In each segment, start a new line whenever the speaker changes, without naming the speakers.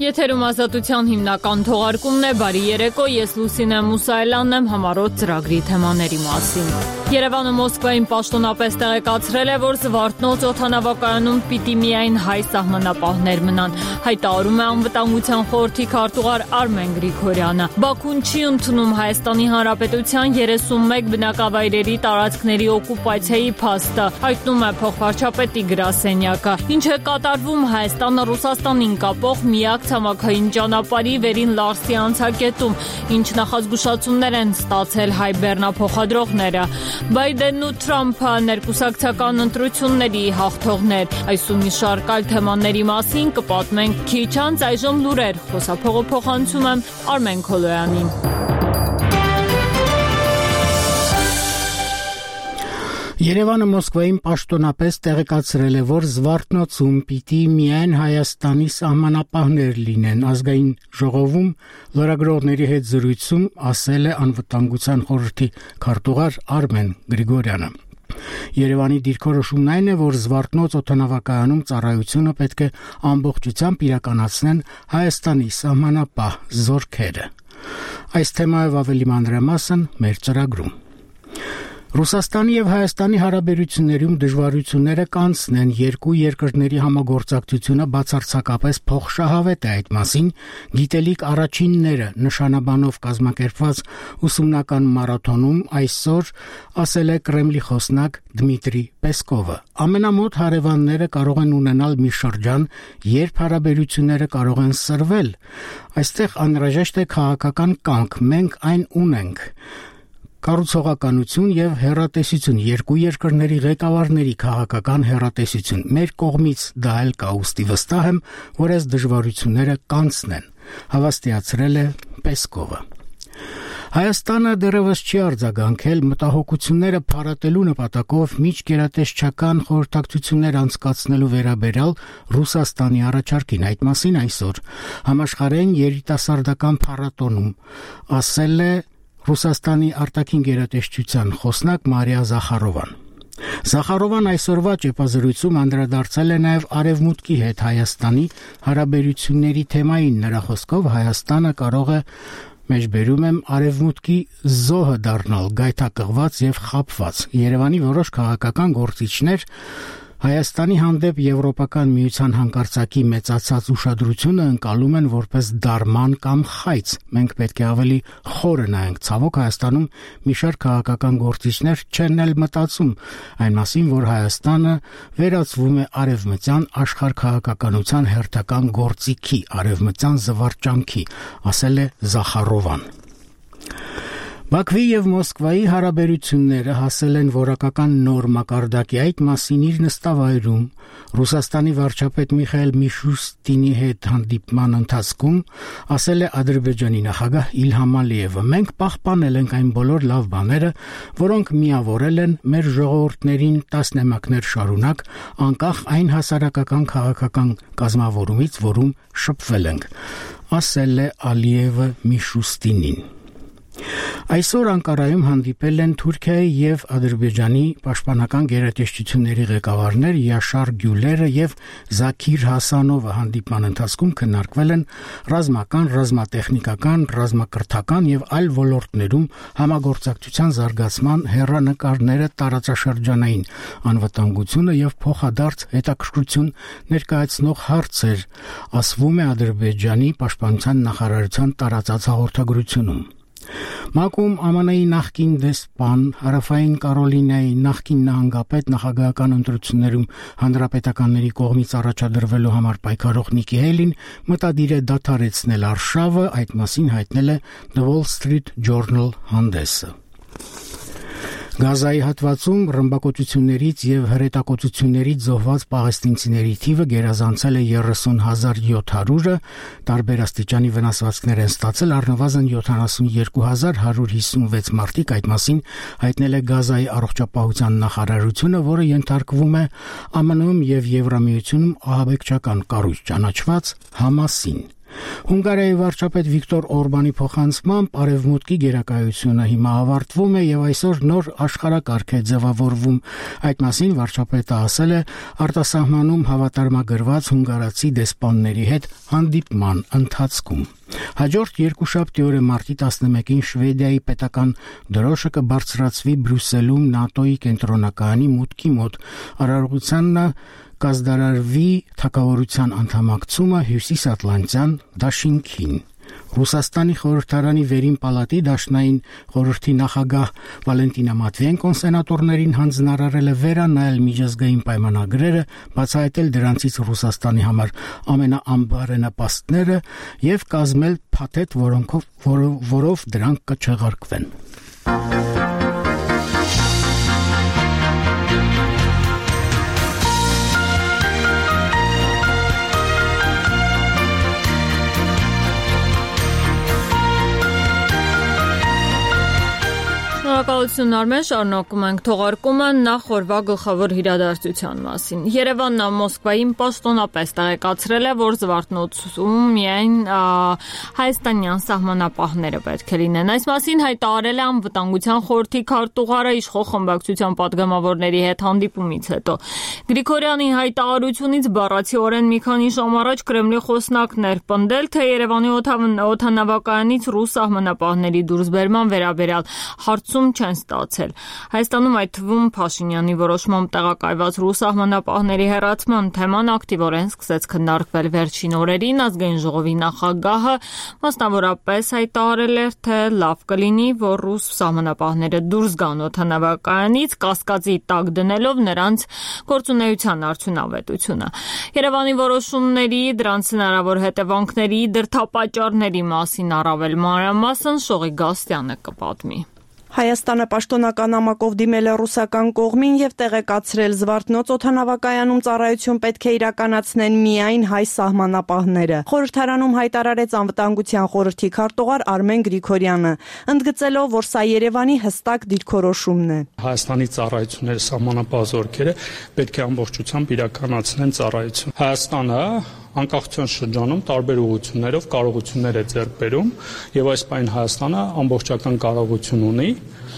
Եթերում ազատության հիմնական թողարկումն է, բարի երեկո, ես Լուսինե Մուսայելյանն եմ, համառոտ ծրագրի թեմաների մասին։ Երևանը Մոսկվային պաշտոնապես տեղեկացրել է, որ Զվարթնոց օդանավակայանում պիտի միայն հայ սահմանապահներ մնան, հայտարարում է Անվտանգության խորհրդի քարտուղար Արմեն Գրիգորյանը։ Բաքուն չի ընդունում Հայաստանի Հանրապետության 31 բնակավայրերի տարածքների օկուպացիայի փաստը, հայտնում է փոխվարչապետի գրասենյակը։ Ինչ է կատարվում Հայաստանը Ռուսաստանին կապող միակ ցամաքային ճանապարհի վերին Լարսի անցակետում, ինչ նախազգուշացումներ են ստացել հայ բեռնափոխադրողները։ Բայդենն ու Թրամփը ներկուսակցական ընտրությունների հաղթողներ։ Այսու մի շարք այլ թեմաների մասին կպատմենք քիչ անց, այժմ լուրեր, խոսափողը փոխանցում եմ Արմեն Քոլոյանին։
Երևանը Մոսկվային պաշտոնապես տեղեկացրել է, որ Զվարթնոցում պիտի միայն Հայաստանի սահմանապահներ լինեն։ Ազգային ժողովում լրագրողների հետ զրույցում ասել է Անվտանգության խորհրդի քարտուղար Արմեն Գրիգորյանը։ Երևանի դիրքորոշումն այն է, որ Զվարթնոց օդանավակայանում ծառայությունը պետք է ամբողջությամբ իրականացնեն Հայաստանի սահմանապահ զորքերը։ Այս թեմայով ավելի մանրամասն մեր ծրագրում։ Ռուսաստանի եւ Հայաստանի հարաբերություններում դժվարությունները կանցնեն, երկու երկրների համագործակցությունը բացարձակապես փոխշահավետ է այդ մասին, գիտելիք առաջինները նշանաբանով կազմակերպված ուսումնական մարաթոնում այսօր ասել է Կրեմլի խոսնակ Դմիտրի Պեսկովը։ Ամենամոտ հարևանները կարող են ունենալ մի շրջան, երբ հարաբերությունները կարող են սրվել։ Այստեղ անհրաժեշտ է քաղաքական կամք, մենք այն ունենք։ Կառուցողականություն եւ հեռատեսություն, երկու երկրների ղեկավարների քաղաքական հեռատեսություն։ Մեր կողմից դա էլ կա, ուստի վստահ եմ, որ այս դժվարությունները կանցնեն, հավաստիացրել է Պեսկովը։ Հայաստանը դեռևս չի արձագանքել մտահոգությունները փարատելու նպատակով միջգերատեսչական խորհրդակցություններ անցկացնելու վերաբերյալ Ռուսաստանի առաջարկին։ Այդ մասին այսօր համաշխարհային երիտասարդական փառատոնում ասել է Ռուսաստանի արտաքին գերատեսչության խոսնակ Մարիա Զախարովան։ Զախարովան այսօրվա ճեպազրույցում անդրադարձել է նաև Արևմուտքի հետ Հայաստանի հարաբերությունների թեմային։ Նրա խոսքով Հայաստանը կարող է, մեջբերում եմ, Արևմուտքի զոհը դառնալ, գայթակղված եւ խաբված։ Երևանի որոշ քաղաքական գործիչներ Հայաստանի հանդեպ Եվրոպական միության հանկարծակի մեծացած ուշադրությունը ընկալում են որպես դարման կամ խայծ։ Մենք պետք է ավելի խորը նայենք։ Ցավոք Հայաստանում մի շարք քաղաքական գործիչներ չեն էլ մտածում այն մասին, որ Հայաստանը վերածվում է արևմտյան աշխարհքաղաքականության հերթական գործիքի, արևմտյան զվարճանքի, ասել է Զախարովան։ Բաքվի եւ Մոսկվայի հարաբերությունները հասել են որակական նոր մակարդակի։ Այդ մասին իր նստավայրում Ռուսաստանի վարչապետ Միխայել Միշուստինի հետ հանդիպման ընթացքում ասել է Ադրբեջանի նախագահ Իլհամ Ալիևը. «Մենք պահպանել ենք այն բոլոր լավ բաները, որոնք միավորել են մեր ժողովուրդներին տասնամյակներ շարունակ, անկախ այն հասարակական քաղաքական կազմավորումից, որում շփվել ենք», ասել է Ալիևը Միշուստինին։ Այսօր Անկարայում հանդիպել են Թուրքիայի եւ Ադրբեջանի պաշտպանական գերատեսչությունների ղեկավարներ Յաշար Գյուլերը եւ Զաքիր Հասանովը։ Հանդիպման ընթացքում քննարկվել են ռազմական, ռազմատեխնիկական, ռազմակրթական եւ այլ ոլորտներում համագործակցության զարգացման հեռանկարները, տարածաշրջանային անվտանգությունը եւ փոխադարձ հետաքրքրություն ներկայացնող հարցեր, ասվում է Ադրբեջանի պաշտպանության նախարարության տարածած հաղորդագրությունում։ ՄԱԿ-ում ԱՄՆ-ի նախկին դեսպան, Հարավային Կարոլինայի նախկին նահանգապետ նախագահական ընտրություններում հանրապետականների կողմից առաջադրվելու համար պայքարող Նիկի Հեյլին մտադիր է դադարեցնել արշավը, այդ մասին հայտնել է The Wall Street Journal հանդեսը։ Գազայի հատվածում ռմբակոծություններից եւ հրետակոծություններից զոհված պաղեստինցիների թիվը գերազանցել է 30,700-ը, տարբեր աստիճանի վնասվածքներ են ստացել առնվազն 72,156 մարդիկ, այդ մասին հայտնել է Գազայի առողջապահության նախարարությունը, որը ենթարկվում է ԱՄՆ-ում եւ Եվրամիությունում ահաբեկչական կառույց ճանաչված Համասին։ Հունգարիայի վարչապետ Վիկտոր Օրբանի փոխանցմամբ արևմուտքի գերակայությունը հիմա ավարտվում է եւ այսօր նոր աշխարհակարգ է ձևավորվում։ Այդ մասին վարչապետը ասել է արտասահմանում հավատարմագրված հունգարացի դեսպանների հետ հանդիպման ընթացքում։ Հաջորդ երկուշաբթի օրը մարտի 11-ին Շվեդիայի պետական դրոշը կբարձրացվի Բրյուսելում ՆԱՏՕ-ի կենտրոնականի մուտքի մոտ։ Արարողությանը կազդարարվի թագավորության անդամակցումը Հյուսիսատլանտյան դաշինքին։ Ռուսաստանի խորհրդարանի վերին պալատի դաշնային խորհրդի նախագահ Վալենտինա Մատվիենկոն սենատորներին հանձնարարել է վերանայել միջազգային պայմանագրերը, բացահայտել դրանցից Ռուսաստանի համար ամենաանբարենպաստները եւ կազմել փաթեթ, որով դրանք կչեղարկվեն։
Շնորհակալություն Արմեն, շարունակում ենք թողարկումը նախ օրվա գլխավոր իրադարձության մասին։ Երևանն Մոսկվային պաշտոնապես տեղեկացրել է, որ Զվարթնոցում միայն հայաստանյան սահմանապահները պետք է լինեն։ Այս մասին հայտարարել է Անվտանգության խորհրդի քարտուղարը իշխող խմբակցության падգամավորների հետ հանդիպումից հետո։ Գրիգորյանի հայտարարությունից բառացիորեն մի քանի ժամ առաջ Կրեմլի խոսնակն էր պնդել, թե Երևանի օդանավակայանից ռուս սահմանապահների դուրսբերման վերաբերյալ հարցում չեն ստացել։ Հայաստանում այդ թվում Փաշինյանի որոշմամբ տեղակայված ռուս սահմանապահների հեռացման թեման ակտիվորեն սկսեց քննարկվել վերջին օրերին։ Ազգային ժողովի նախագահը մասնավորապես հայտարարել էր, թե լավ կլինի, որ ռուս սահմանապահները դուրս գան օդանավակայանից, կասկածի տակ դնելով նրանց գործունեության արդյունավետությունը։ Երևանի որոշումների, դրանց հնարավոր հետևանքների, դրդապատճառների մասին առավել մանրամասն Շողի Գաստյանը կպատմի։
Հայաստանը պաշտոնական նամակով դիմել է ռուսական կողմին եւ տեղեկացրել Զվարթնոց օդանավակայանում ծառայություն պետք է իրականացնեն միայն հայ սահմանապահները։ Խորհրդարանում հայտարարեց Անվտանգության խորհրդի քարտուղար Արմեն Գրիգորյանը, ընդգծելով, որ սա Երևանի հստակ դիրքորոշումն է։
Հայաստանի ծառայությունները սահմանապահ զորքերը պետք է ամբողջությամբ իրականացնեն ծառայություն։ Հայաստանը անկախության շրջանում տարբեր ուղղություններով կարողություններ է ձեռք բերում եւ այս պայն Հայաստանը ամբողջական կարողություն ունի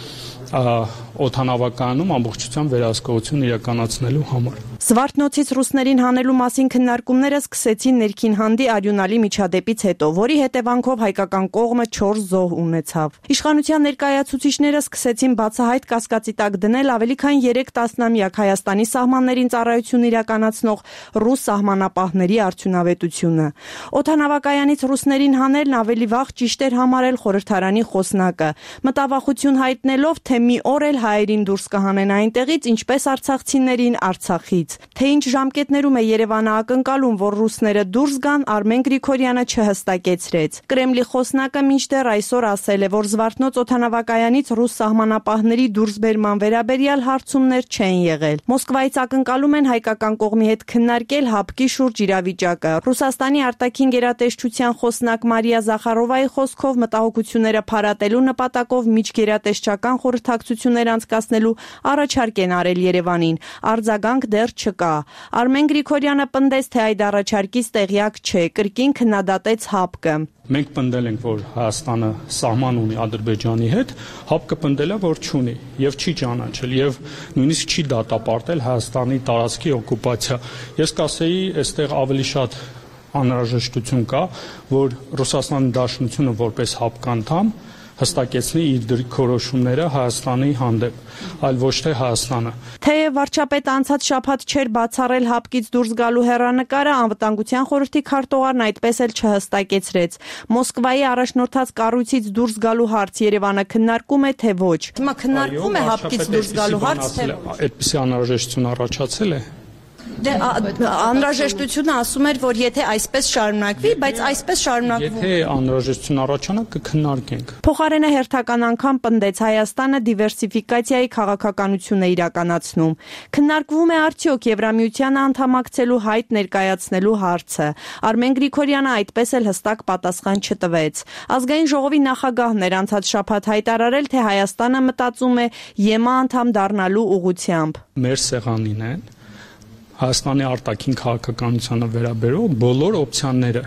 օդանավակայանում ամբողջությամբ վերահսկողություն իրականացնելու համար։
Զվարթնոցից ռուսներին հանելու մասին քննարկումները սկսեցին ներքին հանդի արյունալի միջադեպից հետո, որի հետևանքով հայկական կողմը 4 զոհ ունեցավ։ Իշխանության ներկայացուցիչները սկսեցին բացահայտ կասկածի տակ դնել ավելի քան 3 տասնամյակ Հայաստանի սահմաններին ծառայություն իրականացնող ռուս սահմանապահների արդյունավետությունը։ Օդանավակայանից ռուսներին հանելն ավելի վաղ ճիշտ էր համարել խորհրդարանի խոսնակը, մտավախություն հայտնելով, թե մի օր էլ հայերին դուրս կհանեն այնտեղից, ինչպես արցախցիներին Արցախից։ Թե ինչ ժամկետներում է Երևանը ակնկալում, որ ռուսները դուրս գան, Արմեն Գրիգորյանը չհստակեցրեց։ Կրեմլի խոսնակը մինչդեռ այսօր ասել է, որ Զվարթնոց օդանավակայանից ռուս սահմանապահների դուրսբերման վերաբերյալ հարցումներ չեն եղել։ Մոսկվայից ակնկալում են հայկական կողմի հետ քննարկել հապկի շուրջ իրավիճակը։ Ռուսաստանի արտաքին գերատեսչության խոսնակ Մարիա Զախարովայի խոսքով մտահոգությունները փարատելու նպատակով միջգերատեսչական խորհրդակցություններ անցկացնելու առաջարկ են արել Երևանին։ Արձագանք դեռ չկա։ Արմեն Գրիգորյանը պնդեց, թե այդ առաջարկից տեղյակ չէ, կրկին քննադատեց ՀԱՊԿ-ը։
Մենք պնդել ենք, որ Հայաստանը սահման ունի Ադրբեջանի հետ, ՀԱՊԿ-ը պնդել է, որ չունի եւ չի ճանաչել եւ նույնիսկ չի դատապարտել Հայաստանի տարածքի օկուպացիա։ Ես կասեի, այստեղ ավելի շատ անհրաժեշտություն կա, որ Ռուսաստանի Դաշնությունը որպես ՀԱՊԿ անդամ հստակեցնի իր դիրքորոշումները Հայաստանի հանդեպ, այլ ոչ թե Հայաստանը։
Թեև վարչապետը անցած շաբաթ չէր բացառել ՀԱՊԿ-ից դուրս գալու հեռանկարը, Անվտանգության խորհրդի քարտուղարն այդպես էլ չհստակեցրեց։ Մոսկվայի առաջնորդած կառույցից դուրս գալու հարց Երևանը քննարկում է, թե ոչ։ Հիմա քննարկվում է ՀԱՊԿ-ից դուրս գալու հարց, թե
այդպիսի անհրաժեշտություն առաջացել է։
Դե անհրաժեշտությունը ասում էր, որ եթե այսպես շարունակվի, բայց այսպես շարունակվում։
Եթե անհրաժեշտություն առաջանա, կքննարկենք։
Փոխարենը հերթական անգամ պնդեց Հայաստանը դիվերսիֆիկացիայի քաղաքականություն է իրականացնում։ Քննարկվում է արդյոք Եվրամիությանը անդամակցելու հայտ ներկայացնելու հարցը։ Արմեն Գրիգորյանը այդպես էլ հստակ պատասխան չտվեց։ Ազգային ժողովի նախագահն էր անցած շաբաթ հայտարարել, թե Հայաստանը մտածում է ԵՄ անդամ դառնալու ուղղությամբ։
Մեր սեղանին են Հայաստանի արտաքին քաղաքականությանը վերաբերող բոլոր օպցիաները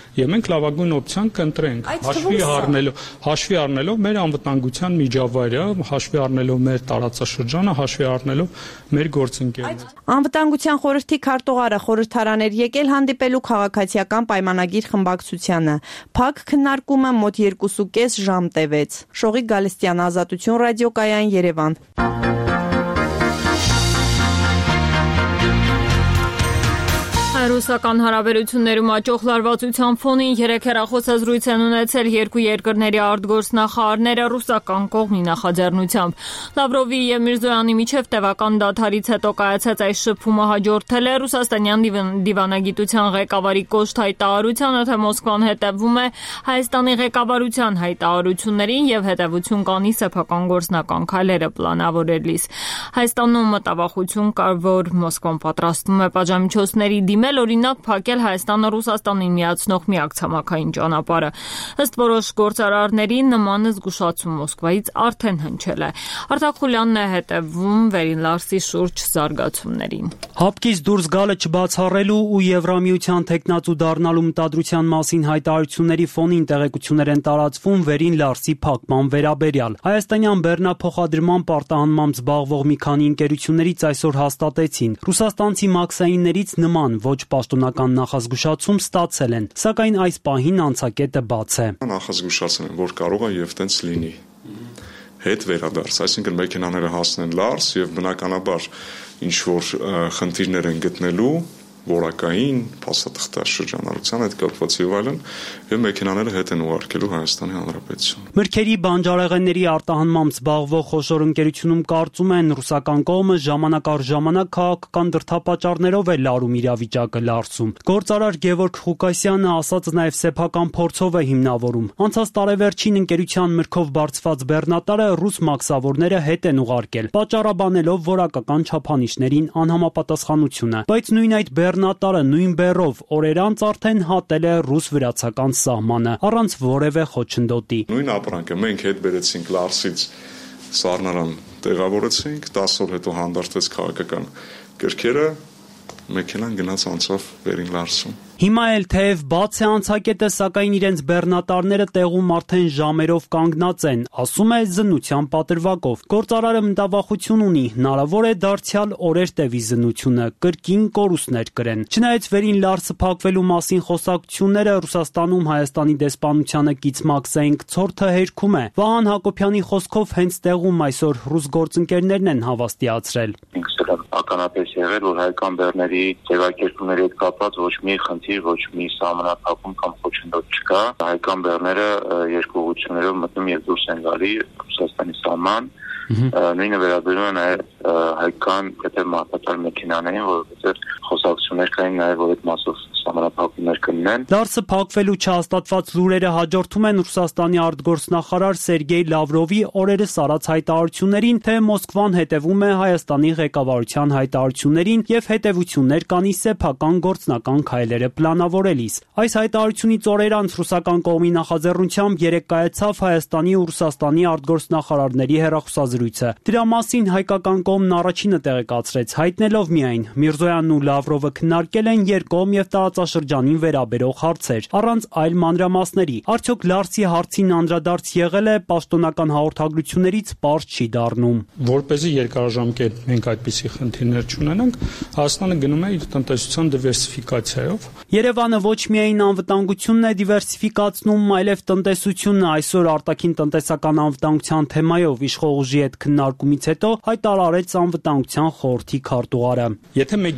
եւ մենք լավագույն օպցիան կընտրենք, հաշվի առնելով մեր անվտանգության միջավայրը, հաշվի առնելով մեր տարածաշրջանը, հաշվի առնելով մեր գործընկերները։
Անվտանգության խորհրդի քարտուղարը խորհրդարան էր եկել հանդիպելու քաղաքացիական պայմանագիր խմբակցությանը։ Փակ քննարկումը մոտ 2.5 ժամ տևեց։ Շողիկ Գալստյան, Ազատություն ռադիոկայան, Երևան։
Ռուսական հարաբերություններում աճող լարվածության ֆոնին 3 հեռախոսազրույց են ունեցել երկու երկրների արտգործնախարարները ռուսական կողմի նախաձեռնությամբ։ Լավրովի եւ Միրզոյանի միջև տևական դադարից հետո կայացած այս շփումը հաջորդել է ռուսաստանյան դիվանագիտության ղեկավարի կոշտ հայտարարությանը, թե Մոսկվան հետևում է Հայաստանի ղեկավարության հայտարարություններին եւ հետեւություն կանի սեփական գործնական քայլերը պլանավորելիս։ Հայաստանում մտավախություն կար, որ Մոսկվան պատրաստվում է պատժամիջոցների դիմել, օրինակ փակել Հայաստանը Ռուսաստանին միացնող միակ ցամաքային ճանապարհը։ Ըստ որոշ գործարարների նման զգուշացում Մոսկվայից արդեն հնչել է։ Արտակ Խուլյանն է հետևում Վերին Լարսի շուրջ զարգացումներին։
Հապկից դուրս գալը չբացառելու ու Եվրամիության թեկնածու դառնալու մտադրության մասին հայտարարությունների ֆոնին տեղեկություններ են տարածվում Վերին Լարսի փակման վերաբերյալ։ Հայաստանյան բեռնափոխադրման պարտահանմամբ զբաղվող մի քանի ընկերություններից այսօր հաստատեցին, ռուսաստանցի մաքսայիններից նման ոչ պաշտոնական նախազգուշացում ստացել են, սակայն այս պահին անցակետը բաց է։
Նախազգուշացել են, որ կարող է եւ տենց լինի։ Հետ վերադարձ, այսինքն մեքենաները հասնեն Լարս եւ բնականաբար ինչ որ խնդիրներ են գտնելու որակային, փաստաթղթեր շրջանառության հետ կապված եւ այլն, եւ մեքենաները հետ են ուղարկելու Հայաստանի Հանրապետություն։
Մրգերի բանջարեղենների արտահանմամբ զբաղվող խոշոր ընկերությունում կարծում են ռուսական կողմը ժամանակ առ ժամանակ քաղաքական դրդապատճառներով է լարում իրավիճակը Լարսում։ Գործարար Գևորգ Ղուկասյանը ասածը նաեւ սեփական փորձով է հիմնավորում։ Անցած տարեվերջին ընկերության մրգով բարձված բեռնատարը ռուս մաքսավորները հետ են ուղարկել, պատճառաբանելով որակական չափանիշներին անհամապատասխանությունը, բայց նույն այդ բեռնատարը նույն բեռով օրեր անց արդեն հատել է ռուս-վրացական սահմանը առանց որևէ խոչընդոտի։
Նույն ապրանքը մենք հետ բերեցինք Լարսից սառնարան տեղավորեցինք, 10 օր հետո հանդարտվեց քաղաքական գրքերը, մեքենան գնաց անցավ Վերին Լարսում։
Հիմա էլ թեև բաց է անցակետը, սակայն իրենց բեռնատարները տեղում արդեն ժամերով կանգնած են, ասում է զննության պատրվակով։ Գործարարը մտավախություն ունի, հնարավոր է դարձյալ օրեր տևի զննությունը, կրկին կորուստներ կրեն։ Չնայած Վերին Լարսը փակվելու մասին խոսակցությունները Ռուսաստանում Հայաստանի դեսպանությանը կից մաքսային ցորթը հերքում է։ Վահան Հակոբյանի խոսքով հենց տեղում այսօր ռուս գործընկերներն են հավաստիացրել։
Ականապես եղել, որ հայկական բեռների ձևակերպումների հետ կապված ոչ մի խնդիր, ոչ մի սահմանափակում կամ խոչընդոտ չկա։ Հայկական բեռները երկու ուղղություններով մտնում եւ դուրս են գալի Ռուսաստանի սահման։ Նույնը վերաբերում է նաեւ հայկական եթե մարտական մեքենաներին, որովհետեւ խոսակցություններ կային նաեւ որ այդ մասով սահմանափակումներ կլինեն։
Լարսը փակվելու չհաստատված լուրերը հաջորդում են Ռուսաստանի արտգործնախարար Սերգեյ Լավրովի օրերս արած հայտարարություններին, թե Մոսկվան հետևում է Հայաստանի ղեկավարության հայտարարություններին եւ հետեւություններ կանի սեփական գործնական քայլերը պլանավորելիս։ Այս հայտարարությունից օրեր անց ռուսական կողմի նախաձեռնությամբ երեկ կայացավ Հայաստանի ու Ռուսաստանի արտգործնախարարների հեռախոսազրույցը։ Դրա մասին հայկական կողմն առաջինը տեղեկացրեց, հայտնելով միայն Միրզոյանն ու Լավրովը քննարկել են երկկողմ եւ տարածաշրջանին վերաբերող հարցեր, առանց այլ մանրամասների։ Արդյոք Լարսի հարցին անդրադարձ եղել է, պաշտոնական հաղորդագրություններից պարզ չի դառնում։
Որպեսզի երկարաժամկետ մենք այդպիսի խնդիրներ չունենանք, Հայաստանը գնում է իր տնտեսության դիվերսիֆիկացիայով։
Երևանը ոչ միայն անվտանգությունն է դիվերսիֆիկացնում, այլև տնտեսությունն այսօր արտաքին տնտեսական անվտանգության թեմայով իշխող ուժի հետ քննարկումից հետո հայտարարեց անվտանգության խորհրդի քարտուղարը։
Եթե մեկ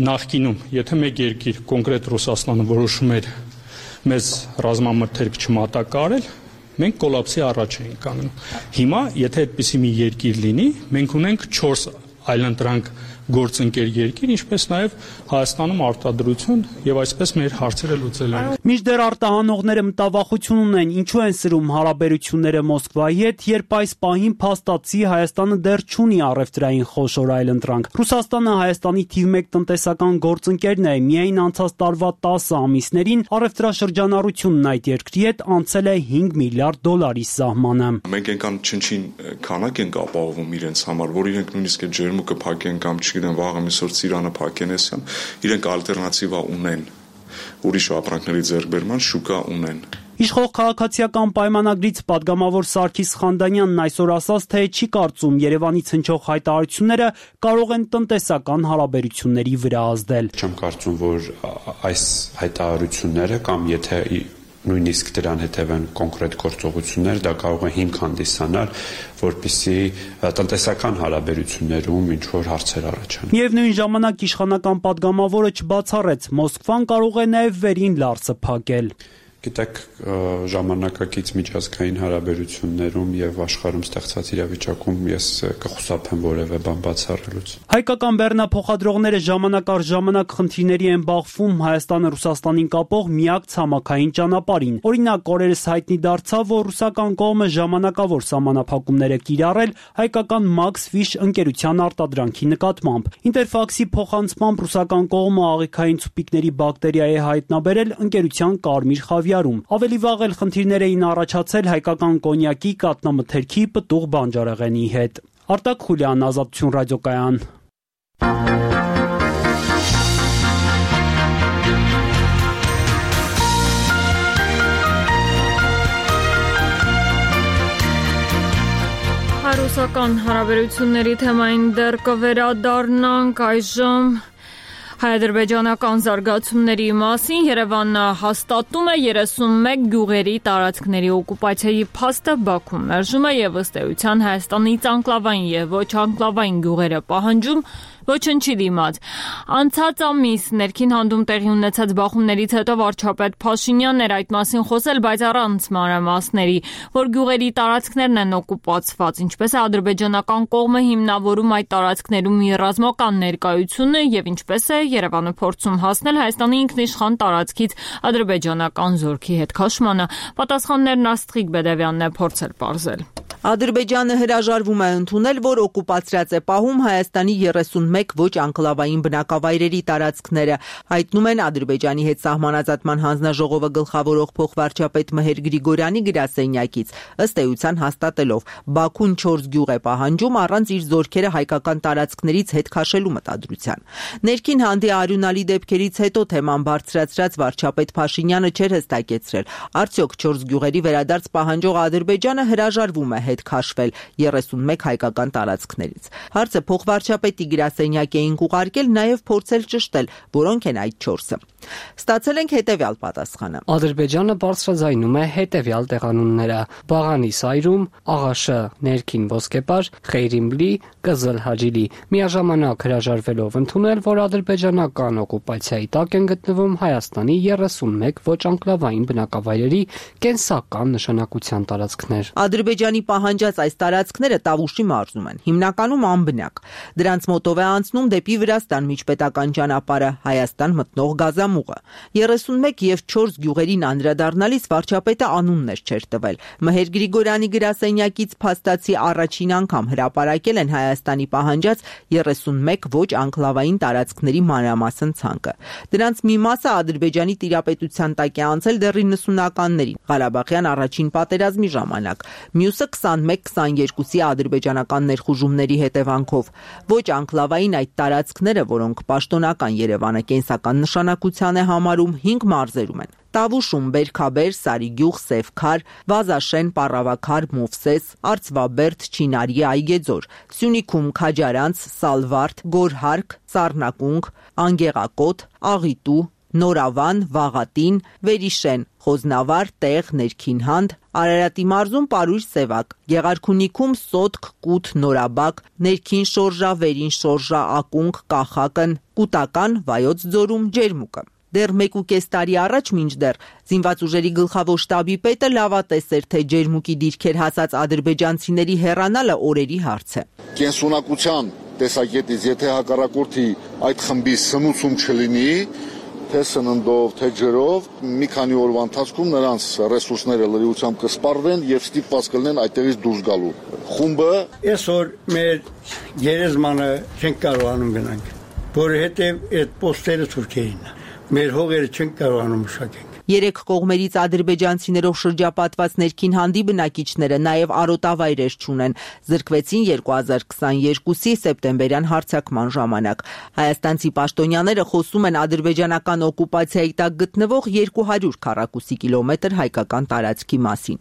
երկիր կոնկրետ Ռուսաստանը որոշում էր մեզ ռազմամթերք չմատակարարել, մենք կոլապսի առաջ էինք կանգնում։ Հիմա, եթե այդպիսի մի երկիր լինի, մենք ունենք 4 այլընտրանք գործընկեր երկիր, ինչպես նաև Հայաստանում արտադրություն եւ այսպես մեր հարցերը լուծել են։
Մինչդեռ արտահանողները մտավախություն ունեն, ինչու են սրում հարաբերությունները Մոսկվայի հետ, երբ այս պահին փաստացի Հայաստանը դեռ չունի առևտրային խոշոր այլընտրանք։ Ռուսաստանը Հայաստանի թիվ 1 տնտեսական գործընկերն է, միայն անցած տարվա 10 ամիսներին առևտրաշրջանառությունն այդ երկրի հետ անցել է $5 միլիարդ սահմանը։
Մենք այնքան չնչին քանակ ենք ապահովում իրենց համար, որ իրենք նույնիսկ այդ ջերմուկը փակեն կամ չգիտեմ վաղը միսօր Ծիրանը փակեն էսյան, իրենք ալտերնատիվա ունեն։ ուրիշ ապրանքների ձեռքբերման շուկա ունեն։
Իշխող քաղաքացիական պայմանագրից падգամավոր Սարգիս Խանդանյանն այսօր ասաց, թե չի կարծում Երևանից հնչող հայտարարությունները կարող են տնտեսական հարաբերությունների վրա ազդել։
Չեմ կարծում, որ այս հայտարարությունները կամ եթե նույնիսկ դրան հետևեն կոնկրետ գործողություններ, դա կարող է հիմք հանդիսանալ, որպեսզի տնտեսական հարաբերություններում ինչ-որ հարցեր առաջանան։
Միևնույն ժամանակ իշխանական падգամավորը չբացառեց, Մոսկվան կարող է նաև վերին լարսը փակել։
Գիտեք, ժամանակակից միջազգային հարաբերություններում եւ աշխարհում ստեղծած իրավիճակում ես կխուսափեմ որևէ բան բացառելուց։
Հայկական բեռնափոխադրողները ժամանակ առ ժամանակ խնդիրների են բախվում Հայաստանը Ռուսաստանին կապող միակ ցամաքային ճանապարհին։ Օրինակ, օրերս հայտնի դարձավ, որ ռուսական կողմը ժամանակավոր սահմանափակումներ է կիրառել հայկական Max Fish ընկերության արտադրանքի նկատմամբ։ Ինտերֆաքսի փոխանցմամբ ռուսական կողմը աղիքային ցուպիկների բակտերիա է հայտնաբերել ընկերության Կարմիր խավիարում։ Ավելի վաղ էլ խնդիրներ էին առաջացել հայկական կոնյակի, կատնամթերքի, պտուղ բանջարեղենի հետ։ Արտակ Խուլյան, Ազատություն ռադիոկայան։
Հայ-ռուսական հարաբերությունների թեմային դեռ կվերադառնանք այժմ հայ-ադրբեջանական զարգացումների մասին։ Երևանը հաստատում է 31 գյուղերի տարածքների օկուպացիայի փաստը, Բաքուն մերժում է եւ ըստ էության Հայաստանից անկլավային եւ ոչ անկլավային գյուղերը պահանջում ոչնչի դիմաց։ Անցած ամիս ներքին հանդում տեղի ունեցած բախումներից հետո վարչապետ Փաշինյանն էր այդ մասին խոսել, բայց առանց մանրամասների, որ գյուղերի տարածքներն են օկուպացված, ինչպես է ադրբեջանական կողմը հիմնավորում այդ տարածքներում իր ռազմական ներկայությունը եւ ինչպես է Երևանը փորձում հասնել Հայաստանի ինքնիշխան տարածքից ադրբեջանական զորքի հետ քաշմանը։ Պատասխաններն Աստղիկ Բեդևյանն է փորձել պարզել։
Ադրբեջանը հրաժարվում է ընդունել, որ օկուպացրած է պահում Հայաստանի 31 ոչ անկլավային բնակավայրերի տարածքները, հայտնում են Ադրբեջանի հետ սահմանազատման հանձնաժողովը գլխավորող փոխվարչապետ Մհեր Գրիգորյանի գրասենյակից, ըստ էության հաստատելով Բաքուն 4 գյուղ է պահանջում առանց իր զորքերը հայկական տարածքներից հետ քաշելու մտադրության։ Ներքին հանդի արյունալի դեպքերից հետո թեման բարձրացրած վարչապետ Փաշինյանը չէր հստակեցրել, արդյոք 4 գյուղերի վերադարձ պահանջող Ադրբեջանը հրաժարվում է հետ քաշվել 31 հայկական տարածքներից։ Հարցը փոխվարչապետի գրասենյակ էինք ուղարկել, նաև փորձել ճշտել, որոնք են այդ 4-ը։ Ստացել ենք հետևյալ պատասխանը։
Ադրբեջանը բարձրաձայնում է հետևյալ տեղանունները՝ Բաղանի Սայրում, Աղաշը, Ներքին Ոսկեպար, Խեյրիմլի, Կզլ Հաջիլի, միաժամանակ հրաժարվելով ընդունել, որ ադրբեջանական օկուպացիայի տակ են գտնվում Հայաստանի 31 ոչ անկլավային բնակավայրերի կենսական նշանակության տարածքներ։
Ադրբեջանի պահանջած այս տարածքները Տավուշի մարզում են, հիմնականում անբնակ։ Դրանց մոտով է անցնում դեպի Վրաստան միջպետական ճանապարհը, Հայաստան մտնող գազամուղը։ 31 եւ 4 գյուղերին անդրադառնալիս վարչապետը անուններ չէր տվել։ Մհեր Գրիգորյանի գրասենյակից փաստացի առաջին անգամ հրապարակել են Հայաստանի պահանջած 31 ոչ անկլավային տարածքների մանրամասն ցանկը։ Դրանց մի մասը Ադրբեջանի տիրապետության տակ է անցել դեռ 90-ականներին, Ղարաբաղյան առաջին պատերազմի ժամանակ, մյուսը 21-22-ի ադրբեջանական ներխուժումների հետևանքով։ Ոչ անկլավային այդ տարածքները, որոնք պաշտոնական Երևանը կենսական նշանակության է համարում, 5 մարզերում են։ Տավուշում Բերքաբեր, Սարիգյուղ, Սևքար, Վազաշեն, Պառավաքար, Մովսես, Արծվաբերդ, Չինարի, Այգեձոր, Սյունիքում Քաջարանց, Սալվարդ, Գորհարկ, Սառնակունք, Անգեղակոտ, Աղիտու, Նորավան, Վաղատին, Վերիշեն, Խոզնավար, Տեղ, Ներքինհանդ, Արարատի մարզում Պարույր Սևակ, Գեղարքունիքում Սոտք, Կութ, Նորաբակ, Ներքին Շորժա, Վերին Շորժա, Ակունք, Կախակն, Կուտական, Վայոց ձորում Ջերմուկը։ Դեռ 1.5 տարի առաջ մինչդեռ զինված ուժերի գլխավոր շտաբի պետը լավատես էր, թե Ջերմուկի դիրքեր հասած ադրբեջանցիների հեռանալը օրերի հարց է։
Կենսունակության տեսակետից, եթե հակառակորդի այդ խմբի սնուցում չլինի, թե սննդով, թե ջրով, մի քանի օրվա ընթացքում նրանց ռեսուրսները լրիվությամբ կսպառվեն եւ ստիպված կլինեն այդտեղից դուրս գալու։ Խումբը
այսօր մեր գերեզմանը չենք կարողանում գնանք, որովհետեւ այդ պոստերը թուրքերին, մեր հողերը չենք կարողանում մշակենք։
Երեք կողմերից ադրբեջանցիներով շրջապատված ներքին հանդի բնակիչները նաև արոտավայրեր չունեն, զրկվեցին 2022-ի սեպտեմբերյան հարձակման ժամանակ։ Հայաստանցի պաշտոնյաները խոսում են ադրբեջանական օկուպացիայի տակ գտնվող 200 քառակուսի կիլոմետր հայկական տարածքի մասին։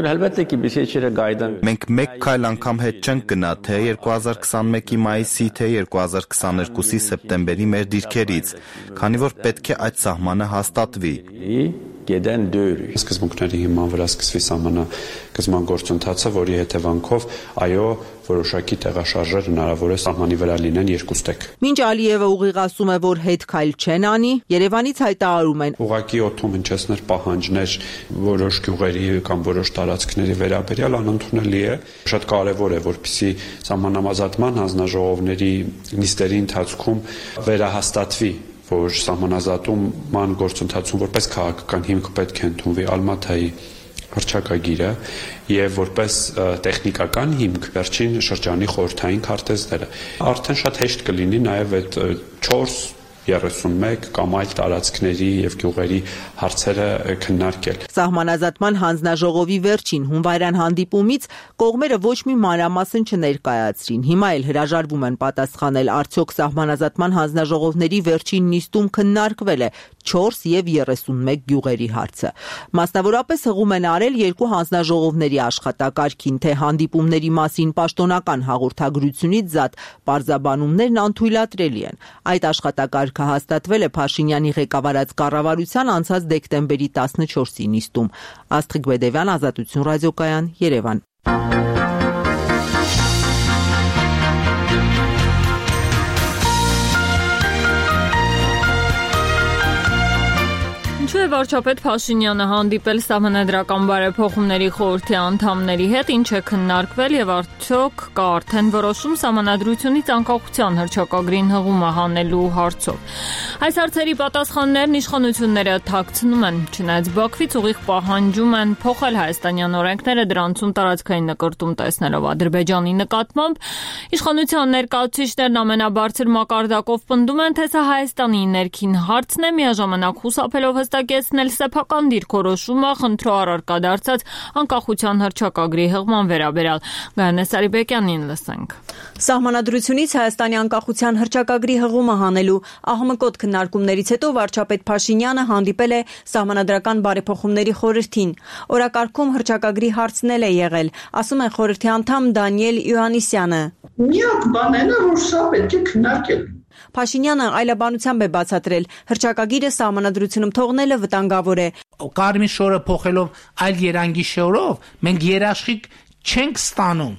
Մենք մեկ քայլ անգամ հետ չենք գնա թե 2021-ի մայիսի, թե 2022-ի սեպտեմբերի մեր դիրքերից, քանի որ պետք է այդ սահմանը հաստատվի։
Սկզբունքների հիման վրա սկսվի սահմանագծման գործընթացը, որի հետևանքով այո, որոշակի տեղաշարժեր հնարավոր է սահմանի վրա լինեն երկուստեք։
Մինչ Ալիևը ուղիղ ասում է, որ հետ քայլ չեն անի, Երևանից հայտարարում են.
Ուղղակի օդում հնչեցներ պահանջներ որոշ գյուղերի կամ որոշ տարածքների վերաբերյալ անընդունելի է։ Շատ կարևոր է, որպեսզի սահմանամազատման հանձնաժողովների նիստերի ընթացքում վերահաստատվի, որ սահմանազատման գործընթացում որպես քաղաքական հիմք պետք է ընդունվի Ալմաթայի հռչակագիրը եւ որպես տեխնիկական հիմք վերջին շրջանի խորհրդային քարտեզները։ Արդեն շատ հեշտ կլինի նաեւ այդ 4-31 կամ այլ տարածքների եւ գյուղերի հարցերը քննարկել։
Սահմանազատման հանձնաժողովի վերջին հունվարյան հանդիպումից կողմերը ոչ մի մանրամասն չներկայացրին։ Հիմա էլ հրաժարվում են պատասխանել, արդյոք սահմանազատման հանձնաժողովների վերջին նիստում քննարկվել է 4 եւ 31 գյուղերի հարցը։ Մասնավորապես հղում են արել երկու հանձնաժողովների աշխատակարգին, թե հանդիպումների մասին պաշտոնական հաղորդագրությունից զատ պարզաբանումներն անթույլատրելի են։ Այդ աշխատակարգը հաստատվել է Փաշինյանի ղեկավարած կառավարության անցած դեկտեմբերի 14-ի նիստում։ Աստղիկ Բեդևյան, Ազատություն ռադիոկայան, Երևան։
Ինչու է վարչապետ Փաշինյանը հանդիպել Սահմանադրական բարեփոխումների խորհրդի անդամների հետ, ինչ է քննարկվել եւ արդյոք կա արդեն որոշում Սահմանադրությունից անկախության հռչակագրին հղումը հանելու հարցով։ Այս հարցերի պատասխաններն իշխանությունները թաքցնում են, չնայած Բաքվից ուղիղ պահանջում են փոխել հայաստանյան օրենքները դրանցում տարածքային նկրտում տեսնելով Ադրբեջանի նկատմամբ։ Իշխանության ներկայացուցիչներն ամենաբարձր մակարդակով պնդում են, թե սա Հայաստանի ներքին հարցն է, միաժամանակ խուսափելով հստակեցնել սեփական դիրքորոշումը խնդրո առարկա դարձած անկախության հռչակագրի հղման վերաբերյալ։ Գայանե Սարիբեկյանին լսենք։
Սահմանադրությունից Հայաստանի անկախության հռչակագրի հղումը հանելու ահմկոտ քննարկումներից հետո վարչապետ Փաշինյանը հանդիպել է Սահմանադրական բարեփոխումների խորհրդին։ Օրակարգում հռչակագրի հարցնել է եղել, ասում է խորհրդի անդամ Դանիել Իոաննիսյանը։
Միակ բանն է, որ սա պետք է քննարկել։
Փաշինյանը այլաբանությամբ է բացատրել, հռչակագիրը Սահմանադրությունում թողնելը վտանգավոր է։
Կարմիր շորը փոխելով այլ երանգի շորով մենք երաշխիք չենք ստանում։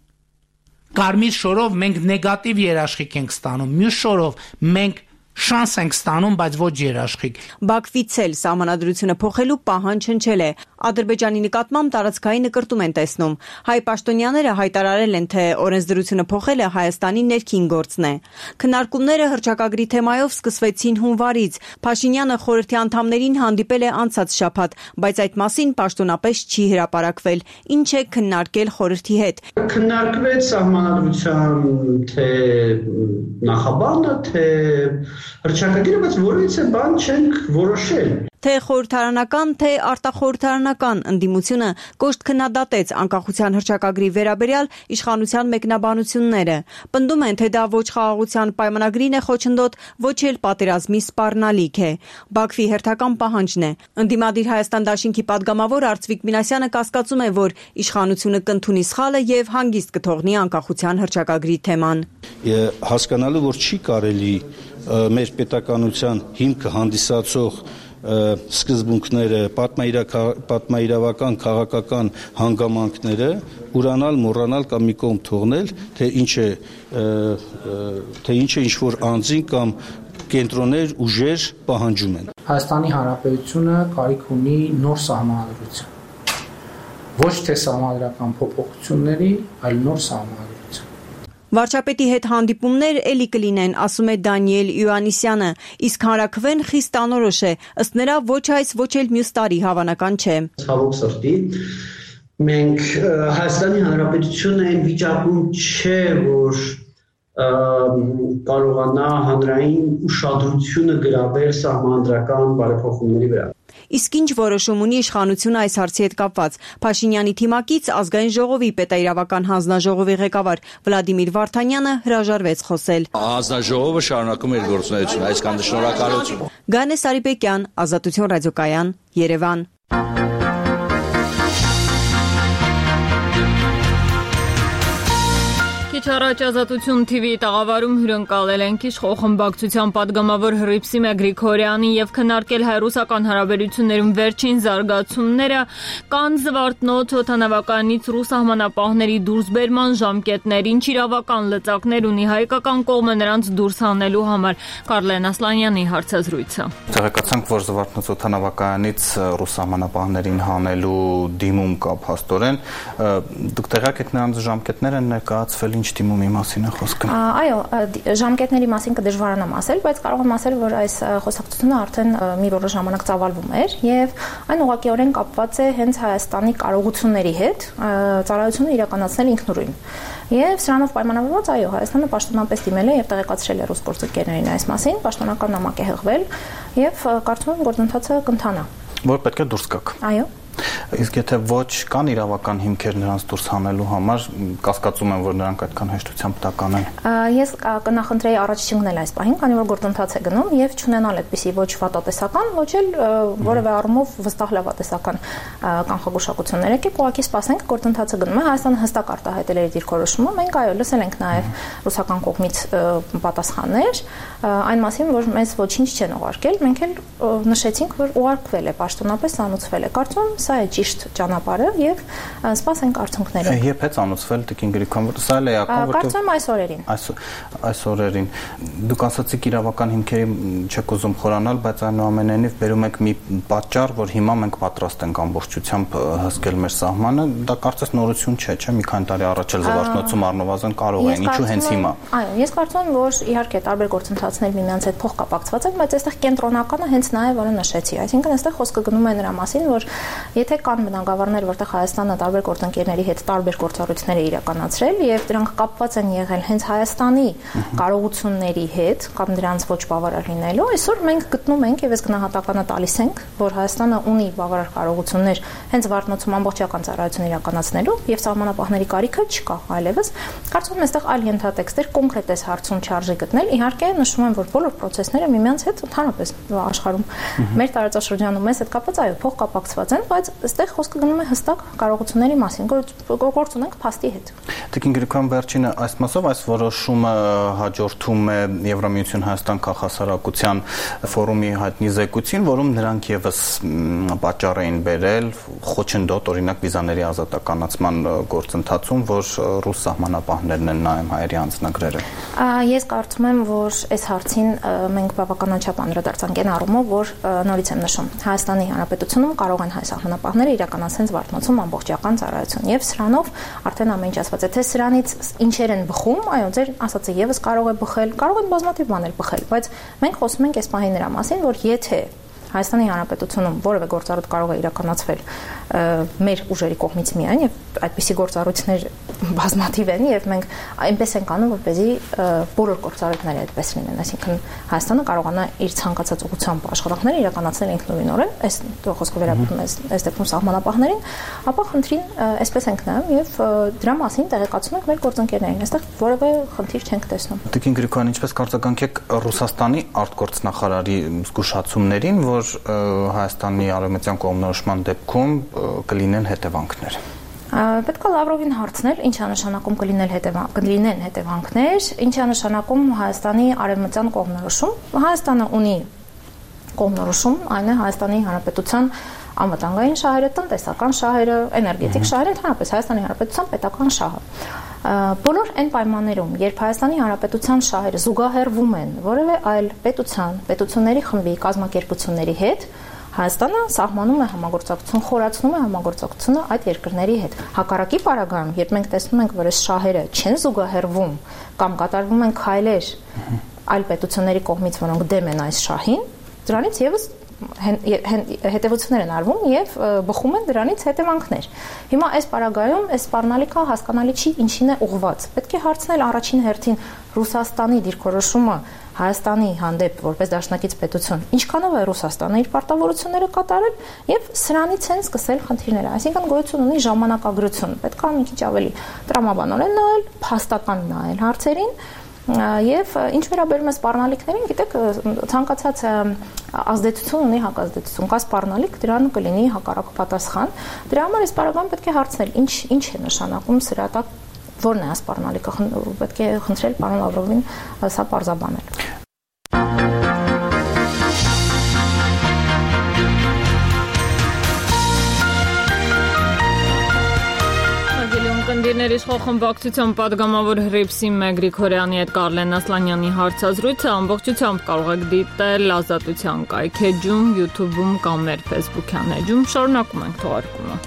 Կարմիր շորով մենք նեգատիվ երաշխիք ենք ստանում, մյուս շորով մենք շանս ենք ստանում, բայց ոչ երաշխիք։
Բաքվից էլ Սահմանադրությունը փոխելու պահանջ հնչել է։ Ադրբեջանի նկատմամբ տարածքային նկրտում են տեսնում։ Հայ պաշտոնյաները հայտարարել են, թե օրենսդրությունը փոխելը Հայաստանի ներքին գործն է։ Քննարկումները հռչակագրի թեմայով սկսվեցին հունվարից։ Փաշինյանը խորհրդի անդամներին հանդիպել է անցած շաբաթ, բայց այդ մասին պաշտոնապես չի հրապարակվել։ Ինչ է քննարկել խորհրդի հետ։
Քննարկվեց Սահմանադրության թե նախաբանը, թե հռչակագիրը, բայց որևիցե բան չենք որոշել։
Թե խորհրդարանական, թե արտախորհրդարանական ընդդիմությունը կոշտ քննադատեց անկախության հռչակագրի վերաբերյալ իշխանության մեկնաբանությունները։ Պնդում են, թե դա ոչ խաղաղության պայմանագրին է խոչընդոտ, ոչ էլ պատերազմի սպառնալիք է։ Բաքվի հերթական պահանջն է։ Ընդդիմադիր Հայաստան դաշինքի падգամավոր Արծվիկ Մինասյանը կասկածում է, որ իշխանությունը կընդունի սխալը եւ հանգիստ կթողնի անկախության հռչակագրի թեման։
Հասկանալու, որ չի կարելի մեր պետականության հիմքը հանդիսացող սկզբունքները, պատմաիրավական, քաղաքական հանգամանքները ուրանալ, մոռանալ կամ մի կողմ թողնել, թե ինչ որ անձին կամ կենտրոններ, ուժեր պահանջում են։
Հայաստանի Հանրապետությունը կարիք ունի նոր սահմանադրություն։ Ոչ թե սահմանադրական փոփոխությունների, այլ նոր սահմանադրություն։
Վարչապետի հետ հանդիպումներ էլի կլինեն, ասում է Դանիել Իոաննիսյանը, իսկ հանրաքվեն խիստ անորոշ է, ըստ նրա ոչ այս, ոչ էլ մյուս տարի հավանական չէ։
Ցավոք սրտի, մենք Հայաստանի Հանրապետությունը այն վիճակում չէ, որ կարողանա հանրային ուշադրությունը գրավել սահմանադրական բարեփոխումների վրա։
Իսկ ինչ որոշում ունի իշխանությունը այս հարցի հետ կապված։ Փաշինյանի թիմակից ազգային ժողովի պետաիրավական հանձնաժողովի ղեկավար Վլադիմիր Վարդանյանը հրաժարվեց խոսել։
Հանձնաժողովը շարունակում է իր գործունեությունը, այսքան շնորհակալություն։
Գանե Սարիբեկյան, Ազատություն ռադիոկայան, Երևան։
Քիչ առաջ Ազատություն TV-ի տաղավարում հյուրընկալել ենք իշխող խմբակցության падգամավոր Հռիփսիմե Գրիգորյանին եւ քննարկել հայ-ռուսական հարաբերություններում վերջին զարգացումները, կան Զվարթնոց օդանավականից ռուս սահմանապահների դուրսբերման ժամկետներ, ինչ իրավական լծակներ ունի հայկական կողմը նրանց դուրս հանելու համար։ Կարլեն Ասլանյանի հարցազրույցը։
Տեղեկացանք, որ Զվարթնոց օդանավականից ռուս սահմանապահներին հանելու դիմում կա փաստորեն։ Դուք տեղյակ եք նրանց ժամկետները ներկայացվել ինչ դիմումի մասին է խոսքը։
Այո, ժամկետների մասին կդժվարանամ ասել, բայց կարող եմ ասել, որ այս խոսակցությունը արդեն մի որոշ ժամանակ ծավալվում էր եւ այն ուղղակիորեն կապված է հենց Հայաստանի կարողությունների հետ ծառայությունը իրականացնել ինքնուրույն։ Եվ սրանով պայմանավորված, այո, Հայաստանը պաշտոնապես դիմել է եւ տեղեկացրել է ռուս գործընկերներին այս մասին, պաշտոնական նամակ է հղվել եւ կարծում եմ գործընթացը կընթանա։
Որ պետք է դուրս գաք։
Այո։
Իսկ եթե ոչ կան իրավական հիմքեր նրանց դուրս հանելու համար, կասկածում եմ, որ նրանք այդքան հեշտությամբ տական են։
Ես կնախընտրեի առաջ չընկնել այս պահին, քանի որ գործընթաց է գնում եւ չունենալ այդպիսի ոչ վատատեսական, ոչ էլ որևէ առումով վստահ լավատեսական կանխագուշակություններ։ Եկեք ուղղակի սպասենք, գործընթացը գնում է, Հայաստանը հստակ արտահայտել է իր դիրքորոշումը, մենք այո, լսել ենք նաեւ ռուսական կողմից պատասխաններ այն մասին, որ մեզ ոչինչ չեն ուղարկել, մենք էլ նշեցինք, որ ուղարկվել է, պաշտոնապես անուցվել է։ Կարծում եմ սա է ճիշտ ճանապարհը եւ սպասենք արդյունքները։
Երբ է անուցվել Տիկին Գրիգորյան, որ սա էլ է ակում, որտեղ
կարծում եմ այս օրերին։
Այս օրերին։ Դուք ասացիք իրավական հիմքերի չեք ուզում խորանալ, բայց այնուամենայնիվ բերում եք մի պատճառ, որ հիմա մենք պատրաստ ենք ամբողջությամբ հսկել մեր սահմանը, դա կարծես նորություն չէ, չէ՞, մի քանի տարի առաջ էլ Զվարթնոցում առնվազն կարող են, ինչու հենց հիմա։
Այո, ես կարծում եմ, որ իհարկե տարբեր գործընթացներ միմյանց հետ փոխկապակցված են, բայց այստեղ կենտրոնականը հենց նա է, որը նշեցի։ Այսինքն այստեղ խոսքը գնում է նրա մասին, որ եթե կան բնակավարներ, որտեղ Հայաստանը տարբեր գործընկերների հետ տարբեր գործառույթներ է իրականացրել եւ դրանք կապված են եղել հենց Հայաստանի կարողությունների հետ կամ դրանց ոչ բավարար լինելու, այսօր մենք գտնում ենք եւ այս գնահատականը տալիս ենք, որ Հայաստանը ունի բավարար կարողություններ հենց Զվարթնոցում ամբողջական ծառայություն իրականացնելու եւ սահմանապահների կարիքը չկա այլևս։ Կարծում եմ այստեղ այլ ենթատեքստեր կոնկրետ այս հարցում չարժի գտնել։ Իհարկե նշում եմ, որ բոլոր process-ները միմյանց հետ ընդհանրապես աշխարհում մեր տարածաշրջանում մեզ հետ կապված այո փոխկապակցված են, բայց այստեղ խոսքը գնում է հստակ կարողությունների մասին, գործ ունենք փաստի հետ։
Տիկին Գրիգորյան, վերջինը այս մասով այս որոշումը հաջորդում է Եվրամիություն Հայաստան քաղաքասարակության ֆորումի հայտնի զեկույցին, որում նրանք եւս պատճառ էին բերել խոչընդոտ օրինակ վիզաների ազատականացման գործընթացում, որ ռուս սահմանապահներն են նայում հայերի անձնագրերը։
Ես կարծում եմ, որ այս հարցին մենք բավականաչափ անդրադարձանք այն առումով, որ նորից եմ նշում, Հայաստանի Հանրապետությունում կարող են հայ սահմանապահները իրականացնել Զվարթնոցում ամբողջական ծառայություն եւ սրանով արդեն ամեն ինչ ասված է, թե սրանից ինչեր են բխում, այո, ձեր ասածը եւս կարող է բխել, կարող են բազմաթիվ բաներ բխել, բայց մենք խոսում ենք այս պահին նրա մասին, որ եթե Հայաստանի Հանրապետությունում որևէ գործառույթ կարող է իրականացվել մեր ուժերի կողմից միայն եւ այդպիսի գործառույթներ բազմաթիվ են եւ մենք այնպես ենք անում, որպեսզի բոլոր գործառույթները այդպես լինեն, այսինքն Հայաստանը կարողանա իր ցանկացած ուղղությամբ աշխատանքները իրականացնել ինքնուրույնորեն, այս խոսքը վերաբերում է այս դեպքում սահմանապահներին, ապա խնդրին այսպես ենք նայում եւ դրա մասին տեղեկացնում ենք մեր գործընկերներին, այստեղ որևէ խնդիր չենք տեսնում։
Տիկին Գրիգորյան, ինչպես կարծականք եք Ռուսաստանի արտգործնախարարի զգուշացումներին, որ Հայաստանի արևմտյան կողմնորոշման դեպքում կլինեն հետևանքներ։
Պետք է Լավրովին հարցնել, ինչ է նշանակում կլինեն հետևանքներ, ինչ է նշանակում Հայաստանի արևմտյան կողմնորոշում։ Հայաստանը ունի կողմնորոշում, այն է Հայաստանի Հանրապետության անվտանգային շահերը, տնտեսական շահերը, էներգետիկ շահերը, ընդհանրապես Հայաստանի Հանրապետության պետական շահը։ Բոլոր այն պայմաններում, երբ Հայաստանի Հանրապետության շահերը զուգահեռվում են որևէ այլ պետությունների խմբի կազմակերպությունների հետ, Հայաստանը սահմանում է համագործակցություն, խորացնում է համագործակցությունը այդ երկրների հետ։ Հակառակի պարագայում, երբ մենք տեսնում ենք, որ այս շահերը չեն զուգահեռվում կամ կատարվում են քայլեր այլ պետությունների կողմից, որոնք դեմ են այս շահին, դրանից եւս հետևություններ են արվում եւ բխում են դրանից հետևանքներ։ Հիմա այս պարագայում այս սպառնալիքը հասկանալի չի ինչին է ուղղված։ Պետք է հարցնել առաջին հերթին Ռուսաստանի դիրքորոշումը Հայաստանի հանդեպ որպես դաշնակից պետություն, ինչքանով է Ռուսաստանը իր պարտավորությունները կատարել եւ սրանից են սկսել խնդիրները։ Այսինքն գոյություն ունի ժամանակագրություն։ Պետք է մի քիչ ավելի տրամաբանորեն նայել, փաստական նայել հարցերին։ Եվ ինչ վերաբերում է սպառնալիքներին, գիտեք, ցանկացած ազդեցություն ունի հակազդեցություն, կա սպառնալիք, դրան կլինի հակառակ պատասխան։ Դրա համար այս պարագայում պետք է հարցնել, ինչ է նշանակում սրա տակ, որն է սպառնալիքը, պետք է խնդրել պարոն Լավրովին սա պարզաբանել։
Կնդիրներ իշխող խմբակցության պատգամավոր Հռիփսիմ Գրիգորյանի հետ Կարլեն Ասլանյանի հարցազրույցը ամբողջությամբ կարող եք դիտել Ազատության կայքեջում, YouTube-ում կամ մեր Facebook-յան էջում։ Շարունակում ենք թողարկումը։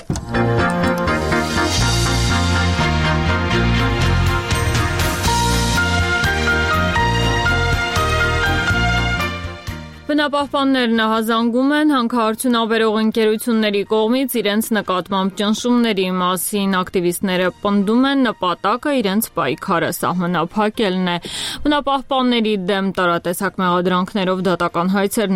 Բնապահպաններն ահազանգում են հանքարդյուն ավերող ընկերությունների կողմից իրենց նկատմամբ ճնշումների մասին, ակտիվիստները պնդում են նպատակը իրենց պայքարը սահմանափակելն է։ Բնապահպանների դեմ տարատեսակ մեղադրանքներով դատական հայցեր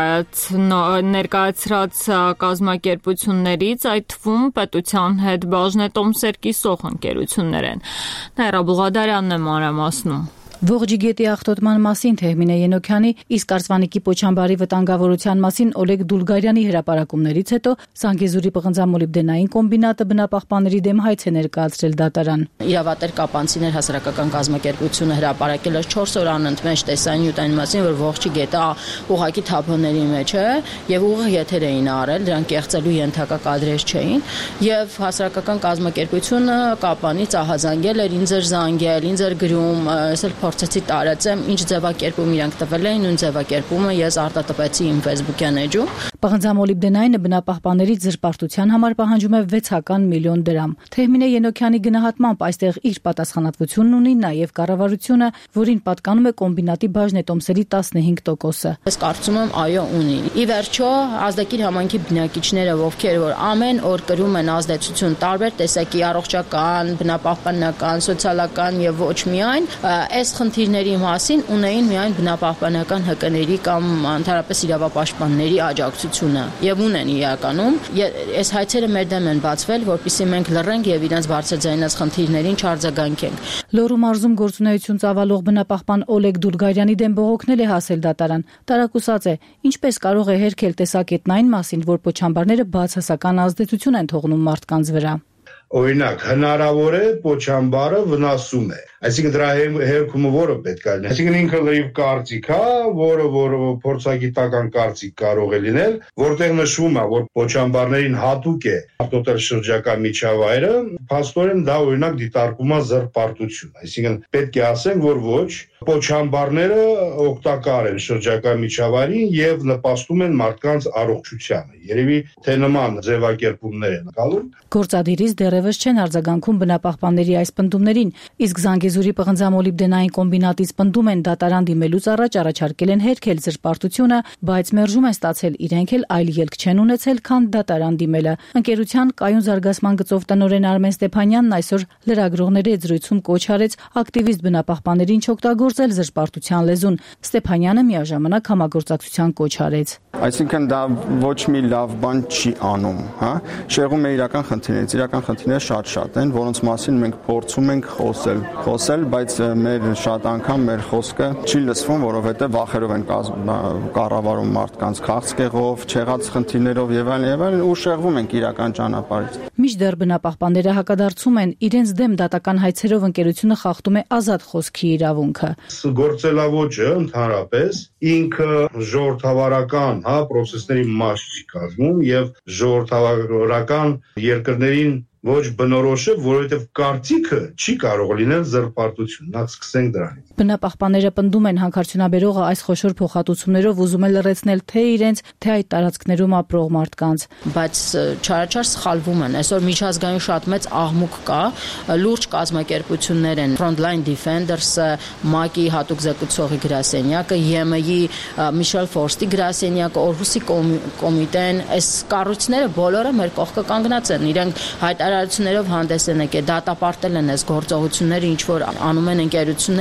ներկայացրած կազմակերպություններից, այդ թվում պետության հետ բաժնետոմսեր կիսող ընկերություններ են։ Նաիրա Բուղադարյանն է մանրամասնում։
Ողջի գետի աղտոտման մասին Թեհմինե Ենոքյանի, իսկ Արսվանիկի Պոչամբարի վտանգավորության մասին Օլեգ Դուլգարյանի հրապարակումներից հետո Սանգեզուրի պղնձամոլիբդենային կոմբինատը բնապահպանների դեմ հայց է ներկայացրել դատարան։
Իրավատեր կապանցիներ հասարակական կազմակերպությունը հրապարակել էր 4 օր անընդմեջ տեսանյութ այն մասին, որ ողջի գետը ուղղակի թափոնների մեջ է եւ ուղիղ եթեր էին արել, դրանք կեղծելու ենթակա կադրեր չէին եւ հասարակական կազմակերպությունը կապանից ահազանգել էր, ինձ էր զանգել, ինձ էր գրում, փորձեցի տարածեմ, ինչ ձևակերպում իրանք տվել էին, նույն ձևակերպումը ես արտատպեցի իմ Facebook-յան էջում։
Պղնձամոլիբդենայինը բնապահպաններից զրպարտության համար պահանջում է 600 միլիոն դրամ։ Թեհմինե Ենոքյանի գնահատմամբ այստեղ իր պատասխանատվությունն ունի նաև կառավարությունը, որին պատկանում է կոմբինատի բաժնետոմսերի 15%-ը։
Ես կարծում եմ, այո, ունի։ Ի վերջո, ազդակիր համայնքի բնակիչները, ովքեր որ ամեն օր կրում են ազդեցություն տարբեր տեսակի առողջական, բնապահպանական, սոցիալական եւ ոչ միայն, այս խնդիրների մասին ունեին միայն բնապահպանական ՀԿ-ների կամ ընդհանրապես իրավապաշտպանների աջակցությունը եւ ունեն իրականում։ Այս հայցերը մեր դեմ են բացվել, որպեսզի մենք լռենք եւ իրենց բարձրաձայնած խնդիրներին չարձագանքենք։
Լոռու մարզում գործունեություն ծավալող բնապահպան Օլեգ Դուլգարյանի դեմ բողոքնել է հասել դատարան։ Տարակուսած է, ինչպես կարող է հերքել տեսակետն այն մասին, որ պոչամբարները բացասական ազդեցություն են թողնում մարդկանց վրա։
Օրինակ, հնարավոր է պոչամբարը վնասում է։ Այսինքն դրա հերքումը որը պետք է լինի։ Այսինքն ինքը լրիվ կարծիք է, որը փորձագիտական կարծիք կարող է լինել, որտեղ նշվում է, որ պոչամբարներին հատուկ է արտոտել շրջակա միջավայրը, փաստորեն դա օրինակ դիտարկում է զրպարտություն։ Այսինքն պետք է ասենք, որ ոչ, պոչամբարները օգտակար են շրջակա միջավայրին եւ նպաստում են մարդկանց առողջությանը։ Երևի թե նման ձևակերպումներ են գալու։
Գործադիրից դեռևս չեն արձագանքում բնապահպանների այս պնդումներին, իսկ Զանգեզուրի պղնձամոլիբդենային կոմբինատից պնդում են դատարան դիմելուց առաջ առաջարկել են հերքել զրպարտությունը, բայց մերժում են ստացել իրենք էլ այլ ելք չեն ունեցել, քան դատարան դիմելը։ Ընկերության կայուն զարգացման գծով տնօրեն Արմեն Ստեփանյանն այսօր լրագրողների հետ զրույցում կոչ արեց ակտիվիստ բնապահպաններին չօգտագործել զրպարտության լեզուն։ Ստեփանյանը միաժամանակ համագործակցության կոչ արեց։
Այսինքն դա ոչ մի լավ բան չի անում, հա։ Շեղում է իրական խնդիրներից, իրական խնդիրները շատ են, որոնց մասին մենք փորձում ենք խոսել, բայց մեր շատ անգամ մեր խոսքը չի լսվում, որովհետև վախերով են կառավարում մարդկանց քաղցկեղով, չեղած խնդիրներով եւ այլն, ու շեղվում ենք իրական ճանապարհից։
Մինչդեռ բնապահպանները հակադարձում են, իրենց դեմ դատական հայցերով ընկերությունը խախտում է ազատ խոսքի իրավունքը։
Գործելավոճը ընդհանրապես ինքը ժողովրդավարական, պրոցեսների մաս չի կազմում եւ ժողովրդավարական երկրներին ոչ բնորոշ է, որովհետև կարծիքը չի կարող լինել զրպարտություն։ Նախ սկսենք դրանից։
Բնապահպանները պնդում են հանքարդյունաբերողը այս խոշոր փոխհատուցումներով ուզում է լրացնել թե իրենց, թե այդ տարածքներում ապրող մարդկանց։
Բայց չարաչար սխալվում են։ Այսօր միջազգային շատ մեծ աղմուկ կա, լուրջ կազմակերպություններ են Frontline Defenders-ը, ՄԱԿ-ի հատուկ զեկուցողի գրասենյակը, ԵՄ-ի Michel Forst-ի գրասենյակը, Օրհուսի կոմիտեն, այս կառույցները բոլորը մեր կողքը կանգնած են։ Իրենք հայտարարություններով հանդես են եկել, դատապարտել են այս գործողությունները, ինչ որ անում են ընկերությունները։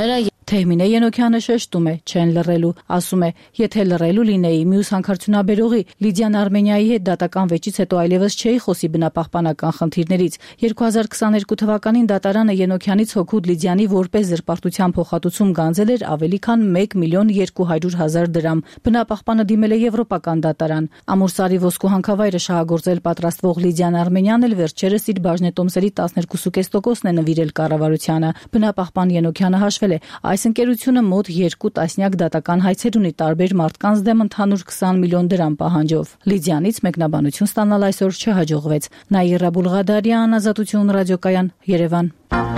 Թեհմինե Ենոքյանը շեշտում է, չեն լռելու, ասում է, եթե լռելու լինեի, մյուս հանքարդյունաբերողի Լիդիան Արմենիայի հետ դատական վեճից հետո այլևս չէի խոսի բնապահպանական խնդիրներից։ 2022 թվականին դատարանը Ենոքյանից հօգուտ Լիդիանի որպես զրպարտության փոխհատուցում գանձել էր ավելի քան 1.2 միլիոն դրամ։ Բնապահպանը դիմել է եվրոպական դատարան։ Ամուրսարի ոսկու հանքավայրը շահագործել պատրաստվող Լիդիան Արմենյանն էլ վերջերս իր բաժնետոմսերի 12.5%-ն է նվիրել կառավարությանը։ Բնապահպան Ենոքյանը հաշվել է, այս ընկերությունը մոտ 2 տասնյակ դատական հայցեր ունի տարբեր մարդկանց դեմ ընդհանուր 20 միլիոն դրամ պահանջով։ Լիդիանից մեկնաբանություն ստանալ այսօր չհաջողվեց։ Նաիրա Բուլղադարյան, Ազատություն ռադիոկայան, Երևան։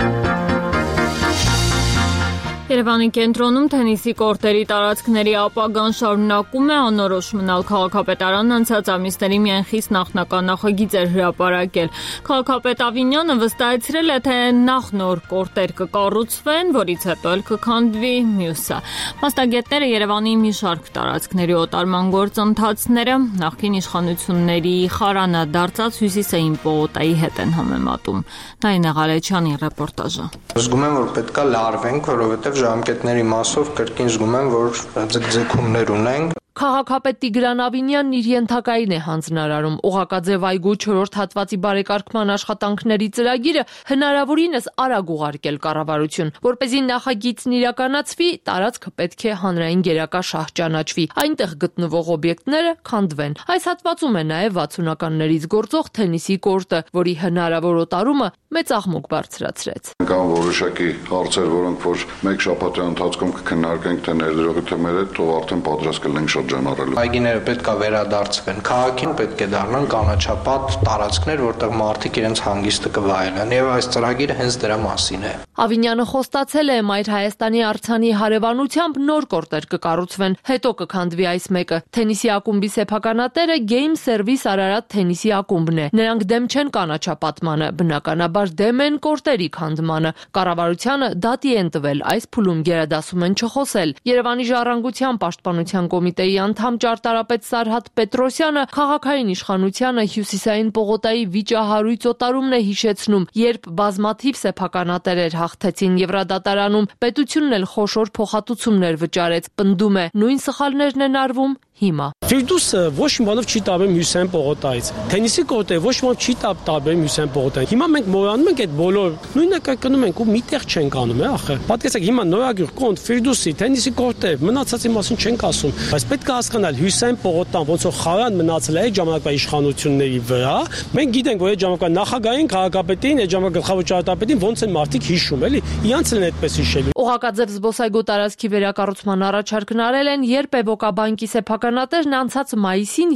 Երևանի կենտրոնում թենիսի կորտերի տարածքների ապագան շարունակում է անորոշ մնալ։ Քաղաքապետարանն անցած ամիսների միայն խիստ նախնական նախագիծ էր հրապարակել։ Քաղաքապետ Ավինյանը վստահեցրել է, թե նախ նոր կորտեր կկառուցվեն, որից հետո էլ կքանդվի մյուսը։ Մասնագետները Երևանի մի շարք տարածքների օտարման գործընթացները նախկին իշխանությունների խարանը դարձած Հյուսիսային պողոտայի հետ են համեմատում։ Նայինե Ղալեչյանի ռեպորտաժը։
Զգում եմ, որ պետքա լարվենք, որովհետև ժամկետների մասով կրկին զգում եմ, որ ձգձգումներ ունենք։
Քաղաքապետ Տիգրան Ավինյանն իր ենթակային է հանձնարարում Օղակաձև այգու 4-րդ հատվածի բարեկարգման աշխատանքների ծրագիրը հնարավորինս արագ ուղարկել կառավարություն, որպեսզի նախագիծն իրականացվի, տարածքը պետք է հանրային գերակա շահ ճանաչվի, այնտեղ գտնվող օբյեկտները քանդվեն։ Այս հատվածում է նաև 60-ականներից գործող թենիսի կորտը, որի հնարավոր օտարումը մեծ աղմուկ բարձրացրեց։
Կան որոշակի հարցեր, որոնք որ մեկ շաբաթի ընթացքում կքննարկենք, թե ներդրողի թե մեր հետ, ով արդեն պատրաստ կլինենք շրջանառելու։
Այգիները պետք է վերադարձվեն քաղաքին, պետք է դառնան կանաչապատ տարածքներ, որտեղ մարդիկ իրենց հանգիստը կվայելեն, եւ այս ծրագիրը հենց դրա մասին է։
Ավինյանը խոստացել է Մայր Հայաստանի արձանի հարևանությամբ նոր կորտեր կկառուցվեն, հետո կքանդվի այս մեկը։ Թենիսի ակումբի սեփականատերը Game Service Արարատ թենիսի ակումբն է։ Նրանք դեմ չեն կանաչապատմանը, բնականաբար դեմ են կորտերի քանդմանը։ Կառավարությանը դատի են տվել, այս փուլում գերադասում են չխոսել։ Երևանի ժառանգության պաշտպանության կոմիտեի անդամ ճարտարապետ Սարհատ Պետրոսյանը քաղաքային իշխանությանը Հյուսիսային պողոտայի վիճահարույց օտարումն է հիշեցնում, երբ բազմաթիվ սեփականատերեր հաղթեցին Եվրադատարանում, պետությունն էլ խոշոր փոխհատուցումներ վճարեց, պնդում է, նույն սխալներն են արվում հիմա։
Ֆիրդուսը ոչ մի բանով չի տարբերում Հյուսիսային պողոտայից։ Թենիսի կորտը ոչ մի բանով չի տարբերում Հյուսիսային պողոտայից։ Հիմա մենք մոռանում ենք այդ բոլոր նույնը կրկնում ենք ու միտեղ չենք անում, ախը։ Պատկերացեք, հիմա նորագյուղ կոնտ Ֆիրդուսի թենիսի կորտը մնացածի մասին չենք ասում, բայց պետք է հասկանալ Հյուսիսային պողոտան ոնց որ խարան մնացել է այդ ժամանակվա իշխանությունների վրա։ Մենք գիտենք, որ այդ ժամանակվա նախագահային, քաղաքապետին, այդ ժամանակվա գլխավոր ճարտարապետին ոնց են մարդիկ հիշում, էլի։ Իրանց են այդպես հիշելու։
Օղակաձև զբոսայգու տարածքի վերակառուցման առաջարկն արել են Երբևոկաբանկի սեփականատերն անցած մայիսին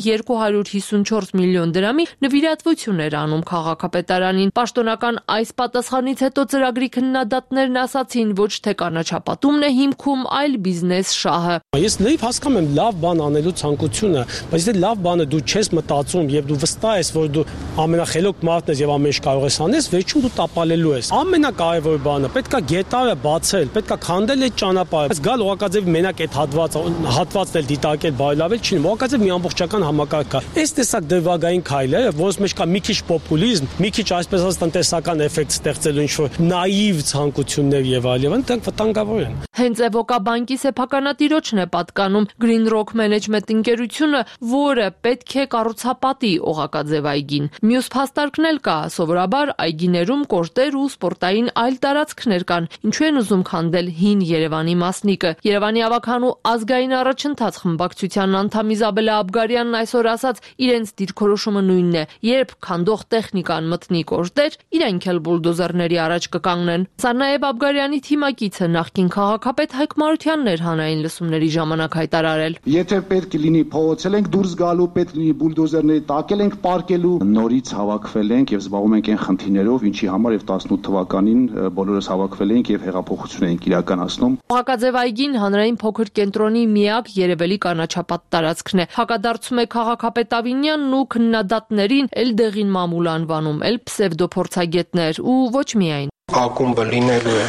254 միլիոն դրամի նվիրատվություն էր անում քաղաքապետարանին։ Պաշտոնական այս պատասխանից հետո ծրագրի քննադատներն ասացին, ոչ թե կանաչապատումն է հիմքում, այլ բիզնես շահը։
Ես լավ հասկանում եմ լավ բան անելու ցանկությունը, բայց եթե լավ բանը դու չես մտածում եւ դու վստահ ես, որ դու ամենախելոք մարդն ես եւ ամեն ինչ կարող ես անես, վերջում դու տապալելու ես։ Ամենակարևոր բանը պետքա գետարը բացել, պետքա քանդել այդ ճանապարհը։ Բայց գալ Օղակաձևի մենակ այդ հատվածն էլ դիտարկել բարելավել չի։ Օղակաձև մի ամբողջական համակարգ է։ Այս տեսակ դրվագային քայլերը, որոնց մեջ կա մի քիչ պոպուլիզմ, մի քիչ այսպես ասած տնտեսական էֆեկտ ստեղծելու ինչ-որ նաիվ ցանկություններ եւ այլն, դրանք վտանգավոր են։
Հենց Էվոկաբանկի սեփականատիրոջն է պատկանում Green Rock Management ընկերությունը, որը պետք է կառուցապատի Օղակաձև այգին։ Մյուս փաստարկն էլ կա, սովորաբար այգիներում կորտեր ու սպորտային այլ տարածքներ կան, ինչու են ուզում քանդել հին Երևանի մասնիկը։ Երևանի ավագանու ազգային առաջընթաց խմբակցության անդամ Իզաբելա Աբգարյանն այսօր ասաց, իրենց դիրքորոշումը նույնն է, երբ քանդող տեխնիկան մտնի կորտեր, իրենք էլ բուլդոզերների առաջ կկանգնեն։ Սա նաև Աբգարյանի թիմակիցը նախկին քաղաքապետ Հայկ Մարությանն էր հանրային լսումների ժամանակ հայտարարել։
Եթե պետք լինի փողոցել ենք դուրս գալու, պետք լինի բուլդոզերների տակել ենք պարկելու, նորից հավաքվել ենք եւ զբաղվում ենք այն խնդիրներով, ինչի համար եւ 18 թվականին բոլորս հավաքվել ենք եւ հեղափոխություն ենք իրականացնում։
Օղակաձև այգին հանրային փոքր կենտրոնի միակ երևելի կանաչապատ տարածքն է։ Հակադարձում է քաղաքապետ Ավինյանն ու քննադատներին էլ դեղին մամուլ անվանում, էլ պսևդոփորձագետներ ու ոչ միայն։
Ակումբը լինելու է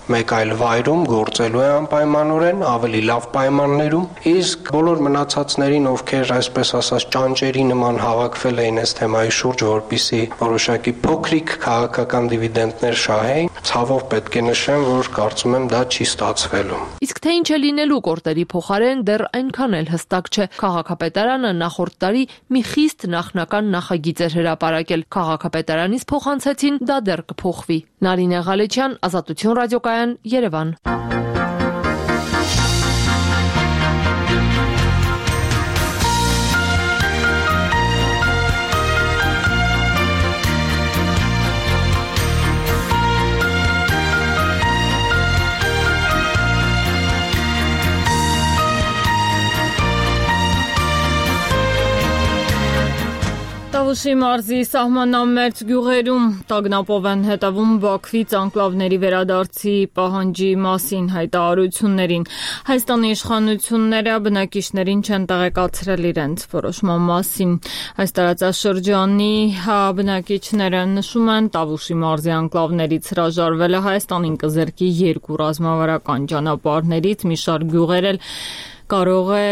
մեկ այլ վայրում գործելու է անպայմանորեն, ավելի լավ պայմաններում, իսկ բոլոր մնացածներին, ովքեր այսպես ասած ճանճերի նման հավաքվել էին այս թեմայի շուրջ, որպեսզի որոշակի փոքրիկ քաղաքական դիվիդենդներ շահեին, ցավով պետք է նշեմ, որ կարծում եմ դա չի ստացվելու։
Իսկ թե ինչ է լինելու կորտերի փոխարեն դեռ այնքան էլ հստակ չէ։ Քաղաքապետարանը նախորդ տարի մի խիստ նախնական նախագիծ էր հրապարակել։ Քաղաքապետարանից փոխանցեցին, դա դեռ կփոխվի։ Նարինե Ղալեչյան, Ազատություն ռադիոկայան, Երևան։
Տավուշի մարզի սահմանամերձ գյուղերում տագնապով են հետևում Բաքվից անկլավների վերադարձի պահանջի մասին հայտարարություններին։ Հայաստանի իշխանությունները բնակիչներին չեն տեղեկացրել իրենց որոշման մասին։ Այս տարածաշրջանի բնակիչները նշում են, Տավուշի մարզի անկլավներից հրաժարվելը Հայաստանին կզրկի երկու ռազմավարական ճանապարհներից, մի շարք գյուղեր էլ կարող է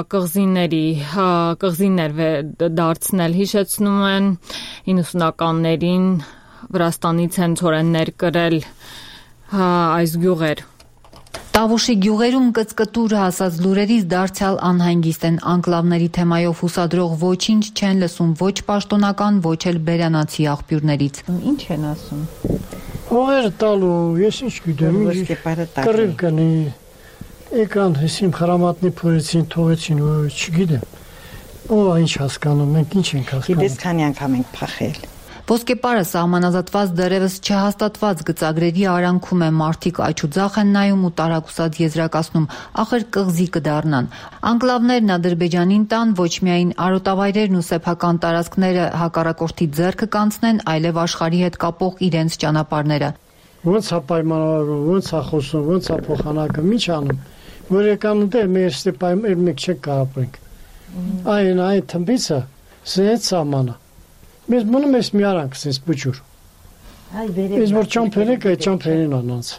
կղզիներ դարձնել, հիշեցնում են 90-ականներին Վրաստանից են ցորեններ կրել այս գյուղեր։
Տավուշի գյուղերում կծկտուր հասած լուրերից դարձյալ անհանգիստ են, անկլավների թեմայով հուսադրող ոչինչ չեն լսում ոչ պաշտոնական, ոչ էլ բերանացի աղբյուրներից։ Ինչ են ասում։
Ովեր տալու, ես ինչ գիտեմ, կռիվ կնի։ Եկան հեսիմ խրամատնի փորեցին, թողեցին, չգիտեմ։ Ո՞վ ինչ հասկանում, մենք ինչ ենք հասկանում։
Գիտես քանի անգամ ենք փախել։
Ոսկեպարը սահմանազատված դեռևս չհաստատված գծագրերի արանքում է, մարդիկ աչուձախ են նայում ու տարակուսած եզրակացնում, ախր կղզի կդառնան։ Անկլավներն Ադրբեջանին տան, ոչ միայն արոտավայրերն ու սեփական տարածքները հակառակորդի ձեռքը կանցնեն, այլև աշխարհի հետ կապող իրենց ճանապարհները։
Ոնց է պայմանավորվում, ոնց է խոսում, ոնց է փոխանակում, ինչ անում։ Որ եկան դե մեր ստեպայմեր մեկ չենք կարապենք։ Այն թմբիցը սենց սամանը։ Մեզ մնում ես մի արանք սենց բուջուր։ Ես որ ճամփեր եք, այդ ճամփերին անանց։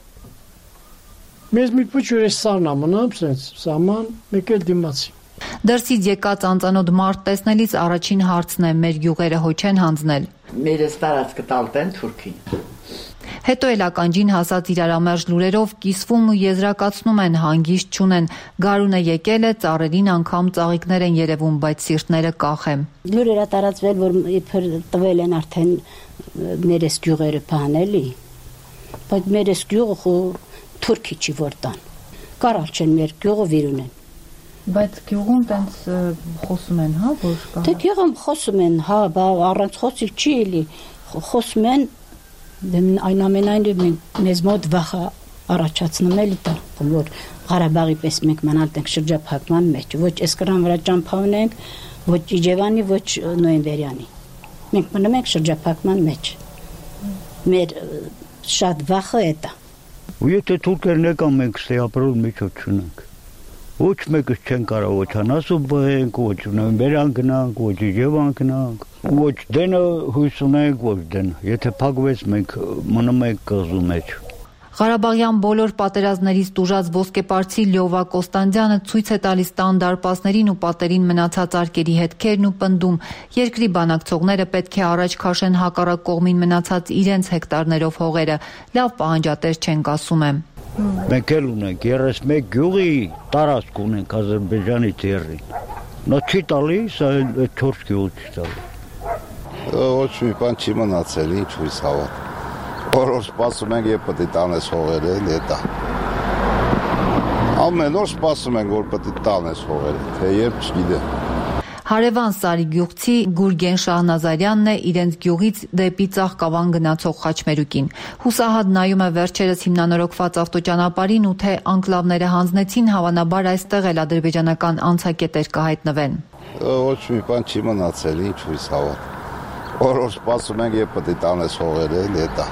Մեզ մի բուջուր ես սարնա մնում սենց սաման, մեկ էլ դիմացի։
Դրսից եկած անծանոթ մարդ տեսնելիս առաջին հարցն է, մեր գյուղերը հո չեն հանձնել։
Մեր ստարած կտալտեն Թուրքին։
Հետո էլ ականջին հասած իրարամերժ լուրերով կիսվում ու եզրակացնում են, հանգիստ չունեն։ Գարունը եկել է, ծառերին անգամ ծաղիկներ են երևում, բայց սիրտները կախ է։
Լուրերը տարածվել, որ իբր տվել են արդեն մերես գյուղերը բանելի, բայց մերես գյուղը թուրքի չի որ տան։ Կարալ չեն մեր գյուղը վիրուն են։
Բայց գյուղում տենց խոսում են, հա, որ կա։
Դե գյուղում խոսում են, հա, առանց խոսի չի էլի, խոսում են այնուամենայնիվ մեզ մոտ վախը առաջացնում էլի դա, որ Ղարաբաղի պես մենք մնալ ենք շրջափակման մեջ, ոչ Էսկրան վրա ճամփա ունենք, ոչ Իջևանի, ոչ Նոյեմբերյանի։ Մենք մնում ենք շրջափակման մեջ։ Մեր շատ վախը է դա։
Ու եթե թուրքերն եկան, մենք ստե ապրել միջոց չունենք։ Ոչ մեկը չեն կարող ոչ անասու բենք, ոչ Նոյեմբերյան գնանք, ոչ Իջևան գնանք, ոչ դենը հույս ունենք, ոչ դենը։ Եթե փակվեց, մենք մնում ենք կղզու մեջ։
Ղարաբաղյան բոլոր պատերազմներից տուժած ոսկեպարցի Լյովա Կոստանդյանը ցույց է տալիս տան դարպասներին ու պատերին մնացած արկերի հետքերն ու պնդում, երկրի բանակցողները պետք է առաջ քաշեն հակառակ կողմին մնացած իրենց հեկտարներով հողերը, լավ պահանջատեր չենք ասում եմ։
Մենք էլ ունենք 31 գյուղի տարածք ունենք Ադրբեջանի ձեռին։ Նա չի տալիս, այլ 4 գյուղ չի տալի։
Ոչ մի բան չի մնացել, ինչ հույս հավատ։ Որ սպասում ենք, երբ պետք է տանես հողերը, դա։ Ամեն օր սպասում ենք, որ պետք է տանես հողերը, թե երբ չգիտեմ։
Հարևան Սարի գյուղցի Գուրգեն Շահնազարյանն է իրենց գյուղից դեպի Ծաղկավան գնացող խաչմերուկին։ Հուսահատ նայում է վերջերս հիմնանորոգված ավտոճանապարհին ու թե անկլավները հանձնեցին, հավանաբար այստեղ էլ ադրբեջանական անցակետեր կհայտնվեն։
Ոչ մի բան չի մնացել, ինչ հույս հավատ։ Որ սպասում ենք, երբ պետք է տանես հողերը, դա։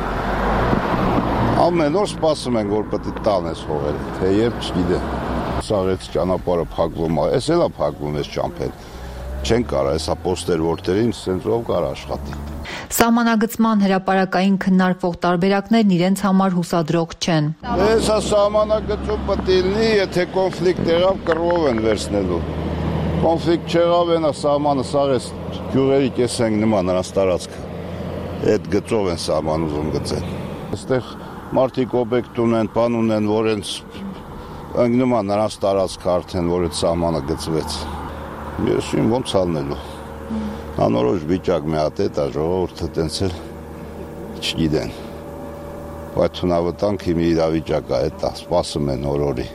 Ամեն օր սպասում ենք, որ պետք է տանես հողերը, թե երբ չգիտեմ։ Սաղեց ճանապարհը փակվում է, էս էլա փակվում էս ճամփեր։ Չեն կարող հեսա պոստեր որտերին սենց ով կար աշխատի։
Սահմանագծման հրապարակային քննարկվող տարբերակներն իրենց համար հուսադրող չեն։
Հեսա սահմանագծում պետք է լինի, եթե կոնֆլիկտ եղավ, կռվով են վերցնելու։ Կոնֆլիկտ չեղավ, այնա սահմանը սաղես գյուղերի կեսենք նման նրանց տարածքը։ Այդ գծով են սահման ուզում գծեն։ Այստեղ մարդիկ օբյեկտ ունեն, բան ունեն, որ հենց ընկնում են նրանց տարածքը արդեն, որ այդ սահմանը գծվեց։ Ես իմ ոնց ալնելու։ Անորոշ վիճակ մի հատ է, դա ժողովուրդը տենց էլ չգիտեն։ Բայց թունավտանքի մի իրավիճակ է, դա սպասում են օրորի։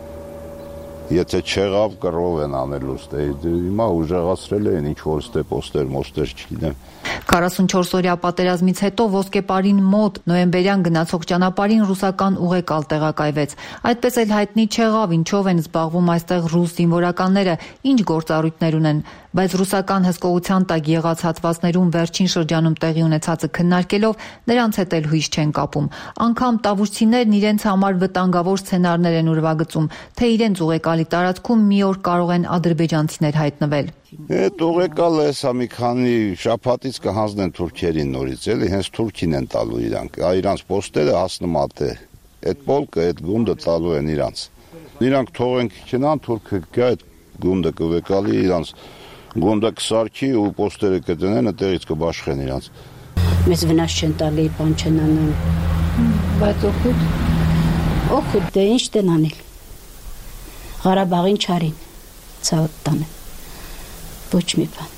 Եթե չեղավ կռով են անելուց, հիմա ուժեղացրել են ինչ-որ ստե պոստեր, մոստեր չգիտեմ։
44-օրյա պատերազմից հետո ոսկեպարին մոտ նոյեմբերյան գնացող ճանապարհին ռուսական ուղեկալ տեղակայվեց։ Այդպես էլ հայտնի չեղավ ինչով են զբաղվում այստեղ ռուս զինվորականները, ինչ գործառույթներ ունեն, բայց ռուսական հսկողության տակ եղած հատվածներում վերջին շրջանում տեղի ունեցածը քննարկելով նրանց հետ էլ հույս չեն կապում։ Անգամ տավուշցիներն իրենց համար վտանգավոր սցենարներ են ուրվագծում, թե իրենց ուղեկալի տարածքում մի օր կարող են ադրբեջանցիներ հայտնվել։
Այդ ուղեկալը հեսա մի քանի շաբաթից կհանձնեն թուրքերին նորից, էլի հենց թուրքին են տալու իրանք, իրանց պոստերը հասնումատ է, այդ պոլկը, այդ գունդը տալու են իրանց։ Իրանք թողենք չնան, թուրքը գա այդ գունդը կուղեկալի իրանց գունդը կսարքի ու պոստերը կտնեն, այդտեղից կբաշխեն իրանց։
Մեզ վնաս չեն տալի, բան չեն անում։ Բայց օգուտ։ Օգուտ դե ինչ տեն անել։ Ղարաբաղին չարին, ցավոտ տանը։ Ոչ մի բան։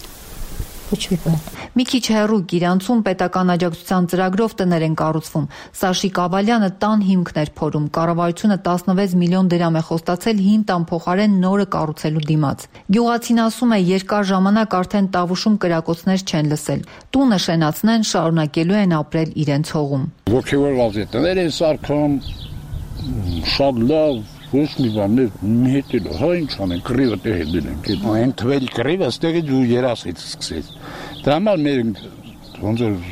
Մի քիչ հեռու Գիրանցում պետական աջակցության ծրագրով տներ են կառուցվում։ Սաշիկ Ավալյանը տան հիմքն էր փորում։ Կառավարությունը 16 միլիոն դրամ է խոստացել հին տան փոխարեն նորը կառուցելու դիմաց։ Գյուղացին ասում է, երկար ժամանակ արդեն տավուշում կրակոցներ չեն լսել։ Տունը շենացնեն, շարունակելու են ապրել իրենց հողում։
Ոգևորված է, տներ են սարքում, շատ լավ ոչ մի բան մի հետ հա ինչ անեն կռիվը տեղ դնենք այն թվել կռիվը ստեղից ու երասից սկսեց դրա համար մեր ոնց որ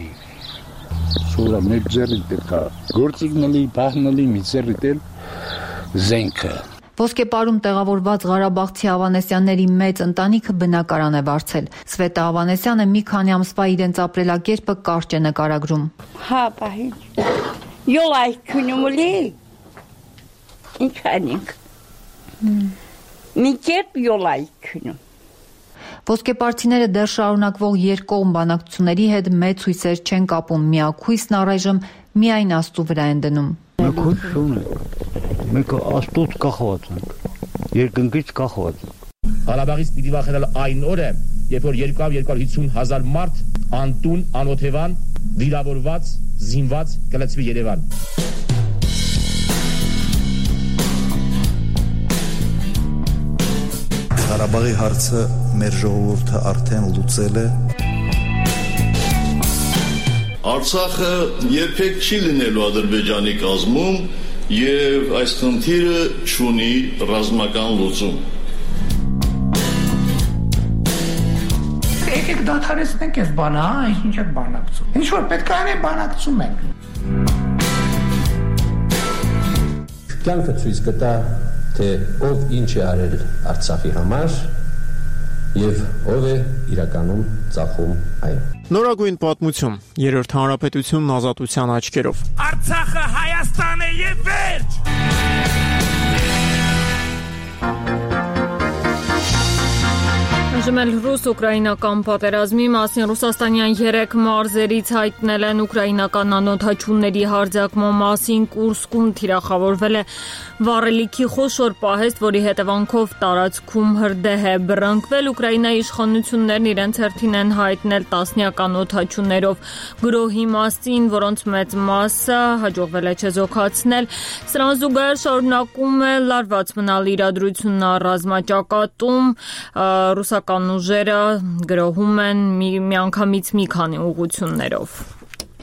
սուրա մեր ձեռի դեպքա գործիքնալի բահնալի մի ձեռի դել զենքը
Ոսկեպարում տեղավորված Ղարաբաղցի Ավանեսյանների մեծ ընտանիքը բնակարան է վարձել։ Սվետա Ավանեսյանը մի քանի ամսվա իրենց ապրելակերպը կարճ է նկարագրում։
Հա, բահի։ Յոլայ քունումլի Ինչ անենք։ Մի կերպ յոլայ քնում։
Ոսկեպարցիները դեռ շարունակվող երկկողմ բանակցությունների հետ մեծ հույսեր չեն կապում, միակույսն առայժմ միայն աստու վրա են դնում։
Մենք հույս չունենք, մենք աստուց կախված ենք, երկնքից կախված ենք։
Ղարաբաղից պիտի վախենալ այն օրը, երբ որ 250,000 մարդ անտուն, անօթևան, վիրավորված, զինված կլցվի Երևան։
Ղարաբաղի հարցը մեր ժողովուրդը արդեն լուծել է։
Արցախը երբեք չի լինելու Ադրբեջանի կազմում եւ այս խնդիրը չունի ռազմական լուծում։
Եկեք դադարեցնենք այս բանը, հա, ինչ եք բանակցում։ Ինչ որ պետք է անենք բանակցում ենք։
Կյանքը ցույց կտա թե ով ինչ է արել Արցախի համար եւ ով է իրականում ծախում այն։
Նորագույն պատմություն, երրորդ հանրապետությունն ազատության աչքերով։
Արցախը Հայաստան է եւ վերջ։
Այժմ ռուս-ուկրաինական պատերազմի մասին ռուսաստանյան 3 մարզերից հայտնել են ուկրաինական անօդաչուների հարձակման մասին Կուրսկում թիրախավորվել է վառելիքի խոշոր պահեստ, որի հետևանքով տարածքում հրդեհ է բռնկվել։ Ուկրաինայի իշխանություններն իրենց հերթին են հայտնել տասնյակ անօդաչուներով գրոհի մասին, որոնց մեծ մասը հաջողվել է չեզոքացնել։ Սրան զուգահեռ շարունակում է լարված մնալ իրադրությունն ռազմաճակատում ռուսական ուժերը գրոհում են միանգամից մի քանի ուղղություններով։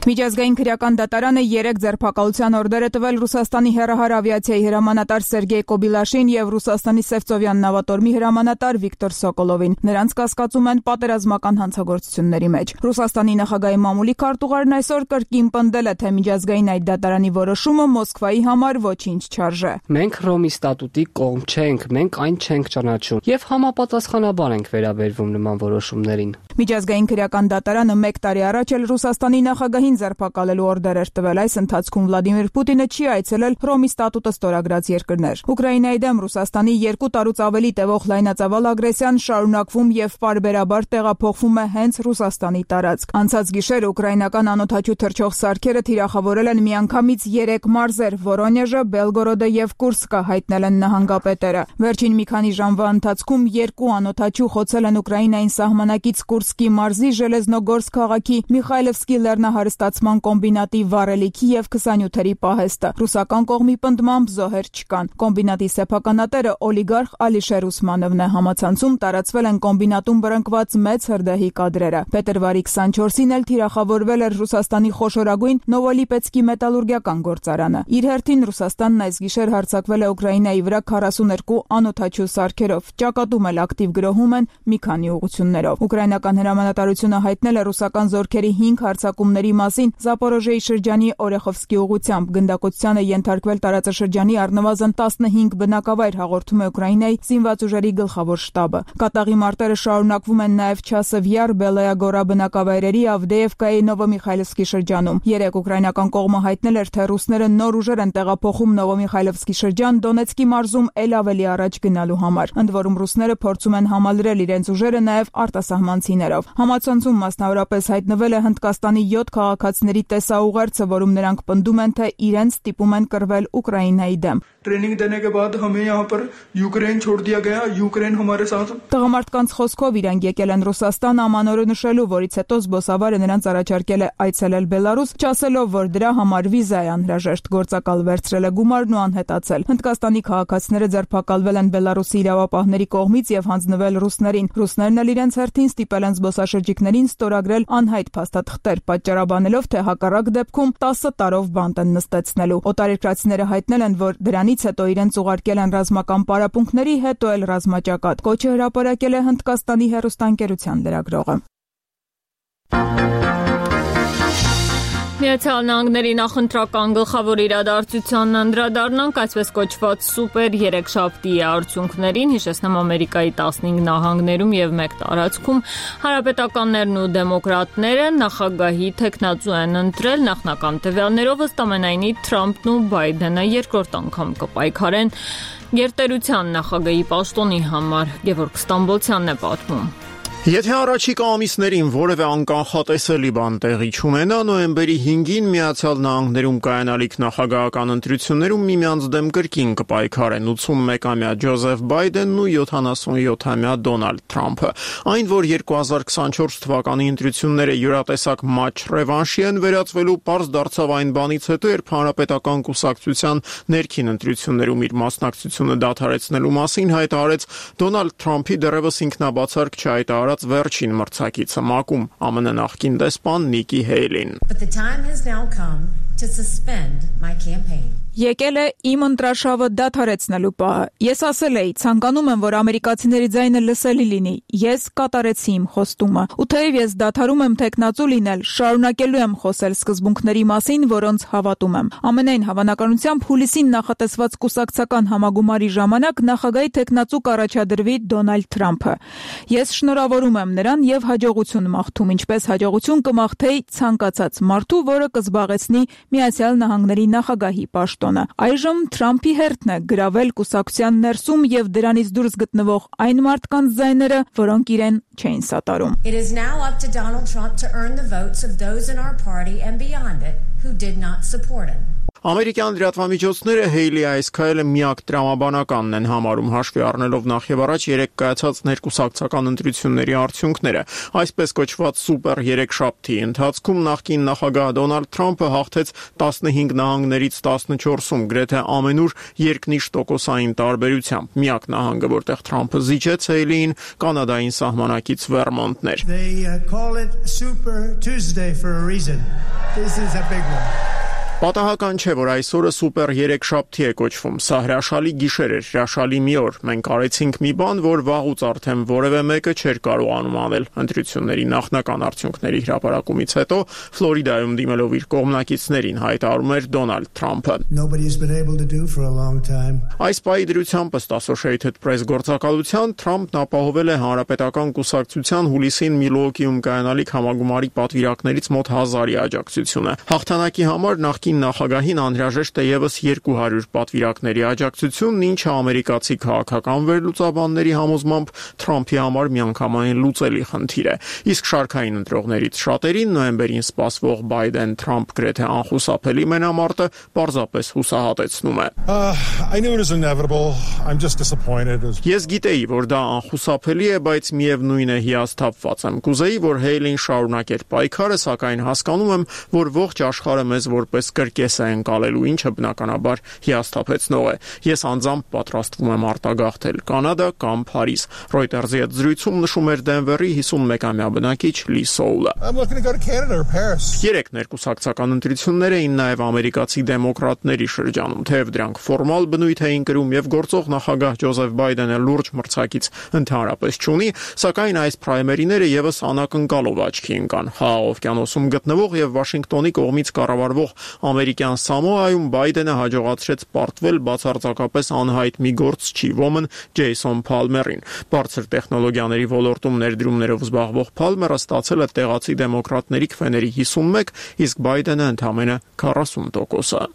Միջազգային քրեական դատարանը 3 ձերբակալության օրդեր է տվել Ռուսաստանի հեռահար ավիացիայի հրամանատար Սերգեյ Կոբիլաշին եւ Ռուսաստանի Սևծովյան նավատորմի հրամանատար Վիկտոր Սոկոլովին։ Նրանց կասկածում են պատերազմական հանցագործությունների մեջ։ Ռուսաստանի նախագահի մամուլի քարտուղարն այսօր կրկին պնդել է, թե միջազգային այդ դատարանի որոշումը Մոսկվայի համար ոչինչ չարժե։
Մենք Ռոմի ստատուտի կողմ չենք, մենք այն չենք ճանաչում եւ համապատասխանաբար ենք վերաբերվում նման որոշումներին։
Միջազգային քրեական դատարանը 1 տարի առաջ էլ Ռուսաստանի նախագահին ձերբակալելու օրդեր էր տվել։ Այս ընթացքում Վլադիմիր Պուտինը չի այցելել Ռոմի ստատուտը ստորագրած երկրներ։ Ուկրաինայի դեմ Ռուսաստանի 2 տարուց ավելի տևող լայնածավալ ագրեսիան շարունակվում եւ պարբերաբար տեղափոխվում է հենց Ռուսաստանի տարածք։ Անցած գիշեր ուկրաինական անօդաչու թռչող սարքերը թիրախավորել են միանգամից 3 մարզեր՝ Վորոնեժը, Բելգորոդը եւ Կուրսկը, հայտնել են նահանգապետերը։ Վերջին մի քանի ժամվա ընթացքում 2 անօդաչու խոցել են Ուկրաինային սահմանակից Կուրսկի մարզի Ժելեզնոգորսկ քաղաքի Միխայլովսկի լեռնահարստացման կոմբինատի վառելիքի եւ 28-երի պահեստը։ Ռուսական կողմի պնդմամբ զոհեր չկան։ Կոմբինատի սեփականատերը օլիգարխ Ալիշեր Ուսմանովն է։ Համացանցում տարածվել են կոմբինատում բռնկված մեծ հրդեհի կադրերը։ Փետրվարի 24-ին էլ թիրախավորվել էր Ռուսաստանի խոշորագույն Նովոլիպեցկի մետալուրգիական գործարանը։ Իր հերթին Ռուսաստանն այս գիշեր հարձակվել է Ուկրաինայի վրա 42 անօդաչու սարքերով։ Ճակատում էլ ակտիվ գրոհում են մի քանի ուղղություններով։ Ուկրաինական հրամանատարությունը հայտնել է ռուսական զորքերի 5 հարձակումների մասին Զապորոժիեի շրջանի Օրեխովսկի ուղղությամբ։ Գնդակոծությանը ենթարկվել տարածաշրջանի առնվազն 15 բնակավայր, հաղորդում է Ուկրաինայի զինված ուժերի գլխավոր շտաբը։ Կատաղի մարտերը շարունակվում են նաև Չասև Յար, Բելայագորա բնակավայրերի, Ավդեևկայի, Նովոմիխայլովսկի շրջանում։ Երեք ուկրաինական կողմը հայտնել էր, թե ռուսները նոր ուժեր են տեղափոխում Նովոմիխայլովսկի շրջան Դոնեցկի մարզում էլ ավելի առաջ գնալու համար։ Ընդ որում ռուսները փորձում են համալրել իրենց ուժերը նաև արտասահմանցիներով։ Համացանցում մասնավորապես հայտնվել է Հնդկաստանի 7 քաղաքացիների տեսաուղերձը, որում նրանք պնդում են, թե իրենց ստիպում են կռվել Ուկրաինայի դեմ։
training देने के बाद हमें यहाँ पर यूक्रेन छोड़ दिया गया यूक्रेन हमारे साथ
Տղամարդկանց խոսքով իրանք եկել են Ռուսաստան ամանորը նշելու, որից հետո զբոսավարը նրանց առաջարկել է այցելել Բելարուս, չասելով, որ դրա համար վիզա է անհրաժեշտ։ Գործակալ վերցրել է գումարն ու անհետացել։ Հնդկաստանի քաղաքացիները ձերբակալվել են Բելարուսի իրավապահների կողմից եւ հանձնվել ռուսներին։ Ռուսներն էլ իրենց հերթին ստիպել են զբոսաշրջիկներին ստորագրել անհայտ փաստաթղթեր, պատճառաբանելով, թե հակառակ դեպքում 10 տարով բանտ են նստեցնելու։ Օտարերկրացիները հայտնել են, որ դրանից հետո իրենց ուղարկել են ռազմական պարապմունքների, հետո էլ ռազմաճակատ։ Կոչը հրապարակել է Հնդկաստանի հեռուստաընկերության լրագրողը։
Միացյալ Նահանգների նախընտրական գլխավոր իրադարձությանն անդրադառնանք այսպես կոչված սուպեր երեքշաբթի արդյունքներին, հիշեցնեմ Ամերիկայի 15 նահանգներում եւ 1 տարածքում հանրապետականներն ու դեմոկրատները նախագահի թեկնածու են ընտրել նախնական տվյալներով, ըստ ամենայնի Թրամփն ու Բայդենը երկրորդ անգամ կպայքարեն գերտերության նախագահի պաշտոնի համար։ Գևորգ Ստամբոլցյանն է պատմում։
Եթե առաջիկա ամիսներին որևէ անկանխատեսելի բան տեղի չունենա, նոյեմբերի 5-ին Միացյալ Նահանգներում կայանալիք նախագահական ընտրություններում միմյանց դեմ կրկին կպայքարեն 81-ամյա Ջոզեֆ Բայդենն ու 77-ամյա Դոնալդ Թրամփը։ Այն, որ 2024 թվականի ընտրությունները յուրատեսակ մատչ ռևանշի են վերածվելու, պարզ դարձավ այն բանից հետո, երբ Հանրապետական կուսակցության ներքին ընտրություններում իր մասնակցությունը դադարեցնելու մասին հայտարարեց Դոնալդ Թրամփի դեռևս ինքնաբացարկ չհայտարարած վերջին մրցակիցը ՄԱԿ-ում ԱՄՆ նախկին դեսպան Նիկի Հեյլին։
Եկել է իմ ընտրաշավը դադարեցնելու պահը։ Ես ասել էի, ցանկանում եմ, որ ամերիկացիների ձայնը լսելի լինի։ Ես կատարեցի իմ խոստումը։ Ու թեև ես դադարում եմ տեխնացու լինել, շարունակելու եմ խոսել սկզբունքների մասին, որոնց հավատում եմ։ Ամենայն հավանականությամբ հուլիսին նախատեսված կուսակցական համագումարի ժամանակ նախագահի տեխնացու կառաջադրվի Դոնալդ Թրամփը։ Ես շնորհավորում եմ նրան եւ հաջողություն մաղթում, ինչպես հաջողություն կմաղթեի ցանկացած մարդու, որը կզբաղեցնի Միացյալ Նահանգների նախագահի պաշտոնը։ Այժմ Թրամփի հերթն է գրավել կուսակցության ներսում եւ դրանից դուրս գտնվող այն մարդկանց ձայները, որոնք իրեն չէին սատարում։
It is now up to Donald Trump to earn the votes of those in our party and beyond it who did not support him.
Ամերիկյան լրատվամիջոցները Հեյլի այս քայլը միակ տրամաբանականն են համարում, հաշվի առնելով նախևառաջ 3 կայացած ներկուսակցական ընտրությունների արդյունքները։ Այսպես կոչված սուպեր 3-շաբթի ընթացքում նախկին նախագահ Դոնալդ Թրամփը հաղթեց 15 նահանգներից 14-ում, գրեթե ամենուր երկնիշ տոկոսային տարբերությամբ։ Միակ նահանգը, որտեղ Թրամփը զիջեց Հեյլիին, Կանադային սահմանակից Վերմոնտն էր։
They call it Super Tuesday for a reason. This is a big one.
Պատահական չէ, որ այսօրը սուպեր 3-շաբթի է կոչվում։ Սա հրաշալի գիշեր էր, հրաշալի մի օր։ Մենք արեցինք մի բան, որ վաղուց արդեն որևէ մեկը չէր կարողանում անել։ Ընտրությունների նախնական արդյունքների հրապարակումից հետո Ֆլորիդայում դիմելով իր կողմնակիցներին հայտարարում էր Դոնալդ Թրամփը։
Nobody's been able to do for a long time.
Այս պահի դրությամբ ըստ Associated Press գործակալության Թրամփն ապահովել է հանրապետական կուսակցության հուլիսին Միլուոկիում կայանալիք համագումարի պատվիրակներից մոտ 1000-ի աջակցությունը։ Հաղթանակի համար նախկին նախագահին անհրաժեշտ է ևս 200 պատվիրակների աջակցությունն, ինչը ամերիկացի քաղաքական վերլուծաբանների համոզմամբ Թրամփի համար միանգամայն լուծելի խնդիր է։ Իսկ շարքային ընտրողներից շատերին նոյեմբերին սպասվող Բայդեն-Թրամփ գրեթե անխուսափելի մենամարտը պարզապես հուսահատեցնում է։
I knew it was inevitable. I'm just disappointed.
Ես գիտեի, որ դա անխուսափելի է, բայց միևնույն է հիասթափված եմ։ Կուզեի, որ Հեյլին շարունակեր պայքարը, սակայն հասկանում եմ, որ ողջ աշխարհը մեզ որպես կրկես է ընկալելու, ինչը բնականաբար հիասթափեցնող է։ Ես անձամբ պատրաստվում եմ արտագաղթել Կանադա կամ Փարիզ։ Reuters-ի հետ զրույցում նշում էր Դենվերի 51-ամյա բնակիչ Լի Սոուլը։
I'm looking to go to Canada or Paris.
Երեք ներկուսակցական ընտրություններ էին նաև ամերիկացի դեմոկրատների շրջանում, թեև դրանք ֆորմալ բնույթ էին կրում եւ գործող նախագահ Ջոզեֆ Բայդենը լուրջ մրցակից ընդհանրապես չունի, սակայն այս պրայմերիները եւս անակնկալով աչքի ընկան։ Խաղաղ օվկիանոսում գտնվող եւ Վաշինգտոնի կողմից կառավարվող ամերիկյան Սամոայում Բայդենը հաջողացրեց պարտվել բացարձակապես անհայտ մի գործչի ոմն Ջեյսոն Փալմերին։ Բարձր տեխնոլոգիաների ոլորտում ներդրումներով զբաղվող Փալմերը ստացել է տեղացի դեմոկրատների քվեների 51, իսկ Բայդենը ընդամենը 40%։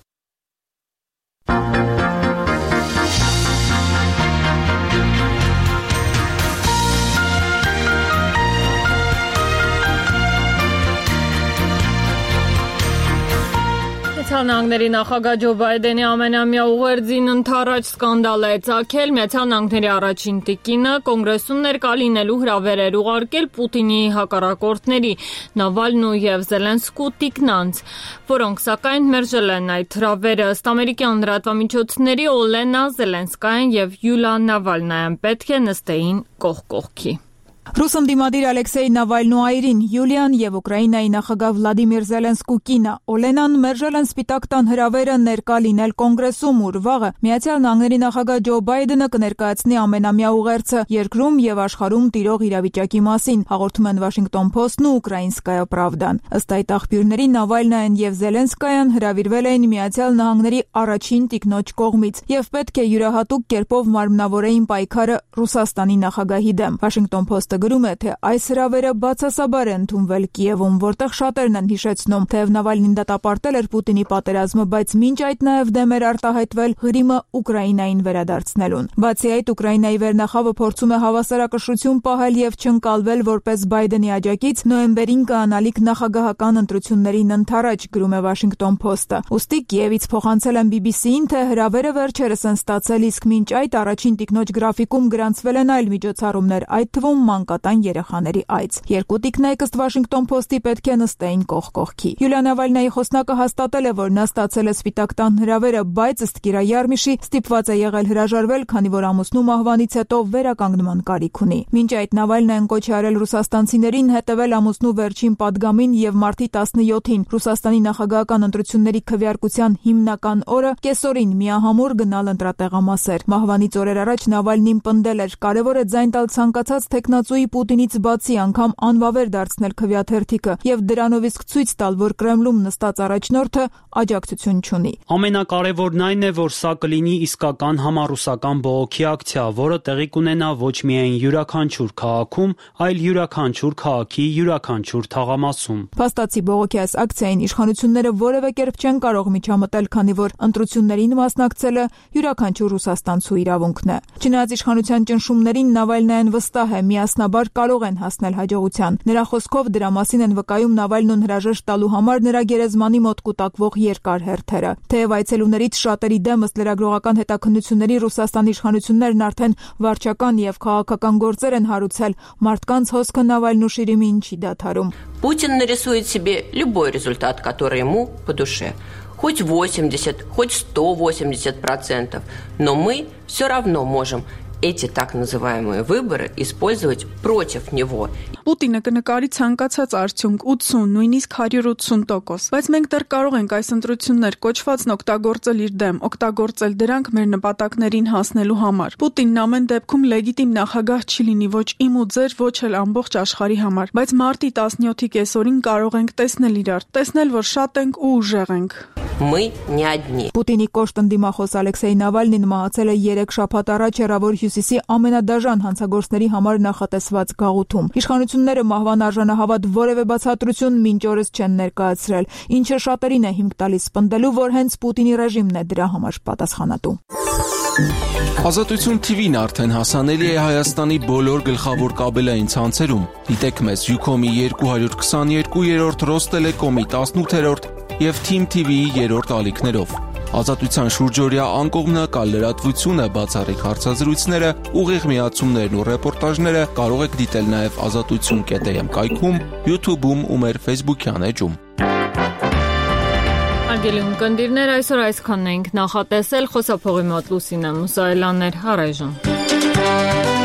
Նահանգների նախագահ Ջո Բայդենի ամենամյա ուղերձին ընդառաջ սկանդալ է ծագել։ Միացյալ Նահանգների առաջին տիկինը կոնգրեսում ներկա լինելու հրավեր ուղարկել Պուտինի հակառակորդների Նավալնու եւ Զելենսկու տիկնանց, որոնք սակայն մերժել են այդ հրավերը։ Ըստ ամերիկյան լրատվամիջոցների Օլենա Զելենսկայան եւ Յուլիա Նավալնայան պետք է նստեին կողք կողքի։
Ռուս ընդդիմադիր Ալեքսեյ Նավալնոյին Յուլիան եւ Ուկրաինայի նախագահ Վլադիմիր Զելենսկու կինը Օլենան մերժել են Սպիտակ տան հրավերը ներկա լինել կոնգրեսում, ուր վաղը Միացյալ Նահանգների նախագահ Ջո Բայդենը կներկայացնի ամենամյա ուղերձը երկրում եւ աշխարհում տիրող իրավիճակի մասին, հաղորդում են Washington Post-ն ու Ուկրաինսկայա Պրավդան։ Ըստ այդ աղբյուրների Նավալնայան եւ Զելենսկայան հրավիրվել էին Միացյալ Նահանգների առաջին տիկնոջ կողմից եւ պետք է յուրահատուկ կերպով մարմնավորեին պայքարը Ռուսաստանի նախագահի դեմ։ Washington Post-ը գրում է, թե այս հրավերը բացասաբար է ընդունվել Կիևում, որտեղ շատերն են հիշեցնում, թեև Նավալնին դատապարտել էր Պուտինի պատերազմը, բայց մինչ այդ նաև դեմ էր արտահայտվել Ղրիմը Ուկրաինային վերադարձնելուն։ Բացի այդ, Ուկրաինայի վերնախավը փորձում է հավասարակշռություն պահել եւ չընկալվել որպես Բայդենի աջակից նոյեմբերին կայանալիք նախագահական ընտրություններին ընդառաջ, գրում է Washington Post-ը։ Ուստի Կիևից փոխանցել են BBC-ին, թե հրավերը վերջերս են ստացել, իսկ մինչ այդ առաջին տիկնոջ գրաֆիկում գրանցվել են այլ միջոցառումներ, այդ թվում մանկատան երեխաների այց։ Երկու տիկնայք ըստ Washington Post-ի պետք է նստեին կողք կողքի։ Յուլիա Նավալնայի խոսնակը հաստատել է, որ նա ստացել է Սպիտակ տան հրավերը, բայց ըստ Կիրա Յարմիշի ստիպված է եղել հրաժարվել, քանի որ ամուսնու մահվանից հետո վերականգնման կարիք ունի։ Մինչ այդ Նավալնային կոչ է արել ռուսաստանցիներին հետևել ամուսնու վերջին պատգամին եւ մարտի 17-ին Ռուսաստանի նախագահական ընտրությունների քվեարկության հիմնական օրը կեսօրին միահամուռ գնալ ընտրատեղամասեր։ Մահվանից օրեր առաջ Նավալնին պնդել էր. «Կարևոր է ձայն տալ ցանկացած տեխնացուի Պուտինից բացի անգամ անվավեր դարձնել քվեաթերթիկը եւ դրանով իսկ ցույց տալ, որ Կրեմլում նստած առաջնորդը աջակցություն չունի»։
Ամենակարևորն այն է, որ սա կլինի իսկական համառուսական բողոքի ակցիա, որը տեղի կունենա ոչ միայն յուրաքանչյուր քաղաքում, այլ յուրաքանչյուր քաղաքի յուրաքանչյուր թաղամասում։
Փաստացի բողոքի այս ակցիային իշխանությունները որևէ կերպ չեն կարող միջամտել, քանի որ ընտրություններին մասնակցելը յուրաքանչյուր ռուսաստանցու իրավունքն է։ Չնայած իշխանության ճնշումներին Նավալնայան վստահ է, միասնական անմասնաբար կարող են հասնել հաջողության։ Նրա խոսքով դրա մասին են վկայում Նավալնուն հրաժեշտ տալու համար նրա գերեզմանի մոտ կուտակվող երկար հերթերը։ Թեև այցելուներից շատերի դեմ ըստ լրագրողական հետաքննությունների Ռուսաստանի իշխանություններն արդեն վարչական եւ քաղաքական գործեր են հարուցել, մարդկանց հոսքը Նավալնու շիրիմին չի դադարում։
Путин нарисует себе любой результат, который ему по душе. Хоть 80, хоть 180%, но мы все равно можем эти так называемые выборы использовать против него.
Պուտինը կնկարի ցանկացած արդյունք 80, նույնիսկ 180%, բայց մենք դեռ կարող ենք այս ընտրություններ կոչվածն օգտագործել իր դեմ, օգտագործել դրանք մեր նպատակներին հասնելու համար։ Պուտինն ամեն դեպքում լեգիտիմ նախագահ չի լինի ոչ իմ ու ձեր, ոչ էլ ամբողջ աշխարհի համար, բայց մարտի 17-ի կեսօրին կարող ենք տեսնել իրար, տեսնել, որ շատ ենք ու ուժեղ ենք։
Мы не одни.
Պուտինի կոշտ ընդդիմախոս Ալեքսեյ Նավալնին մահացել է 3 շաբաթ առաջ Հեռավոր Հյուսիսի ամենադաժան հանցագործների համար նախատեսված գաղութում։ Իշխանությունները մահվան արժանահավատ որևէ բացատրություն մինչ օրս չեն ներկայացրել, ինչը շատերին է հիմք տալիս սպնդելու, որ հենց Պուտինի ռեժիմն է դրա համար պատասխանատու։
Ազատություն TV-ն արդեն հասանելի է Հայաստանի բոլոր գլխավոր կաբելային ցանցերում։ Դիտեք մեզ Ucom-ի 222-րդ, Ռոստելեկոմի 18-րդ եւ Team TV-ի 3-րդ ալիքներով։ Ազատության շուրջօրյա անկողմնակալ լրատվությունը, բացառիկ հարցազրույցները, ուղիղ միացումներն ու ռեպորտաժները կարող եք դիտել նաեւ azatutsun.am կայքում, YouTube-ում ու մեր Facebook-յան էջում։
Արգելի ունկնդիրներ, այսօր այսքանն ենք նախատեսել, խոսափողի մոտ Լուսինե Մուսայելյանն էր, առայժմ։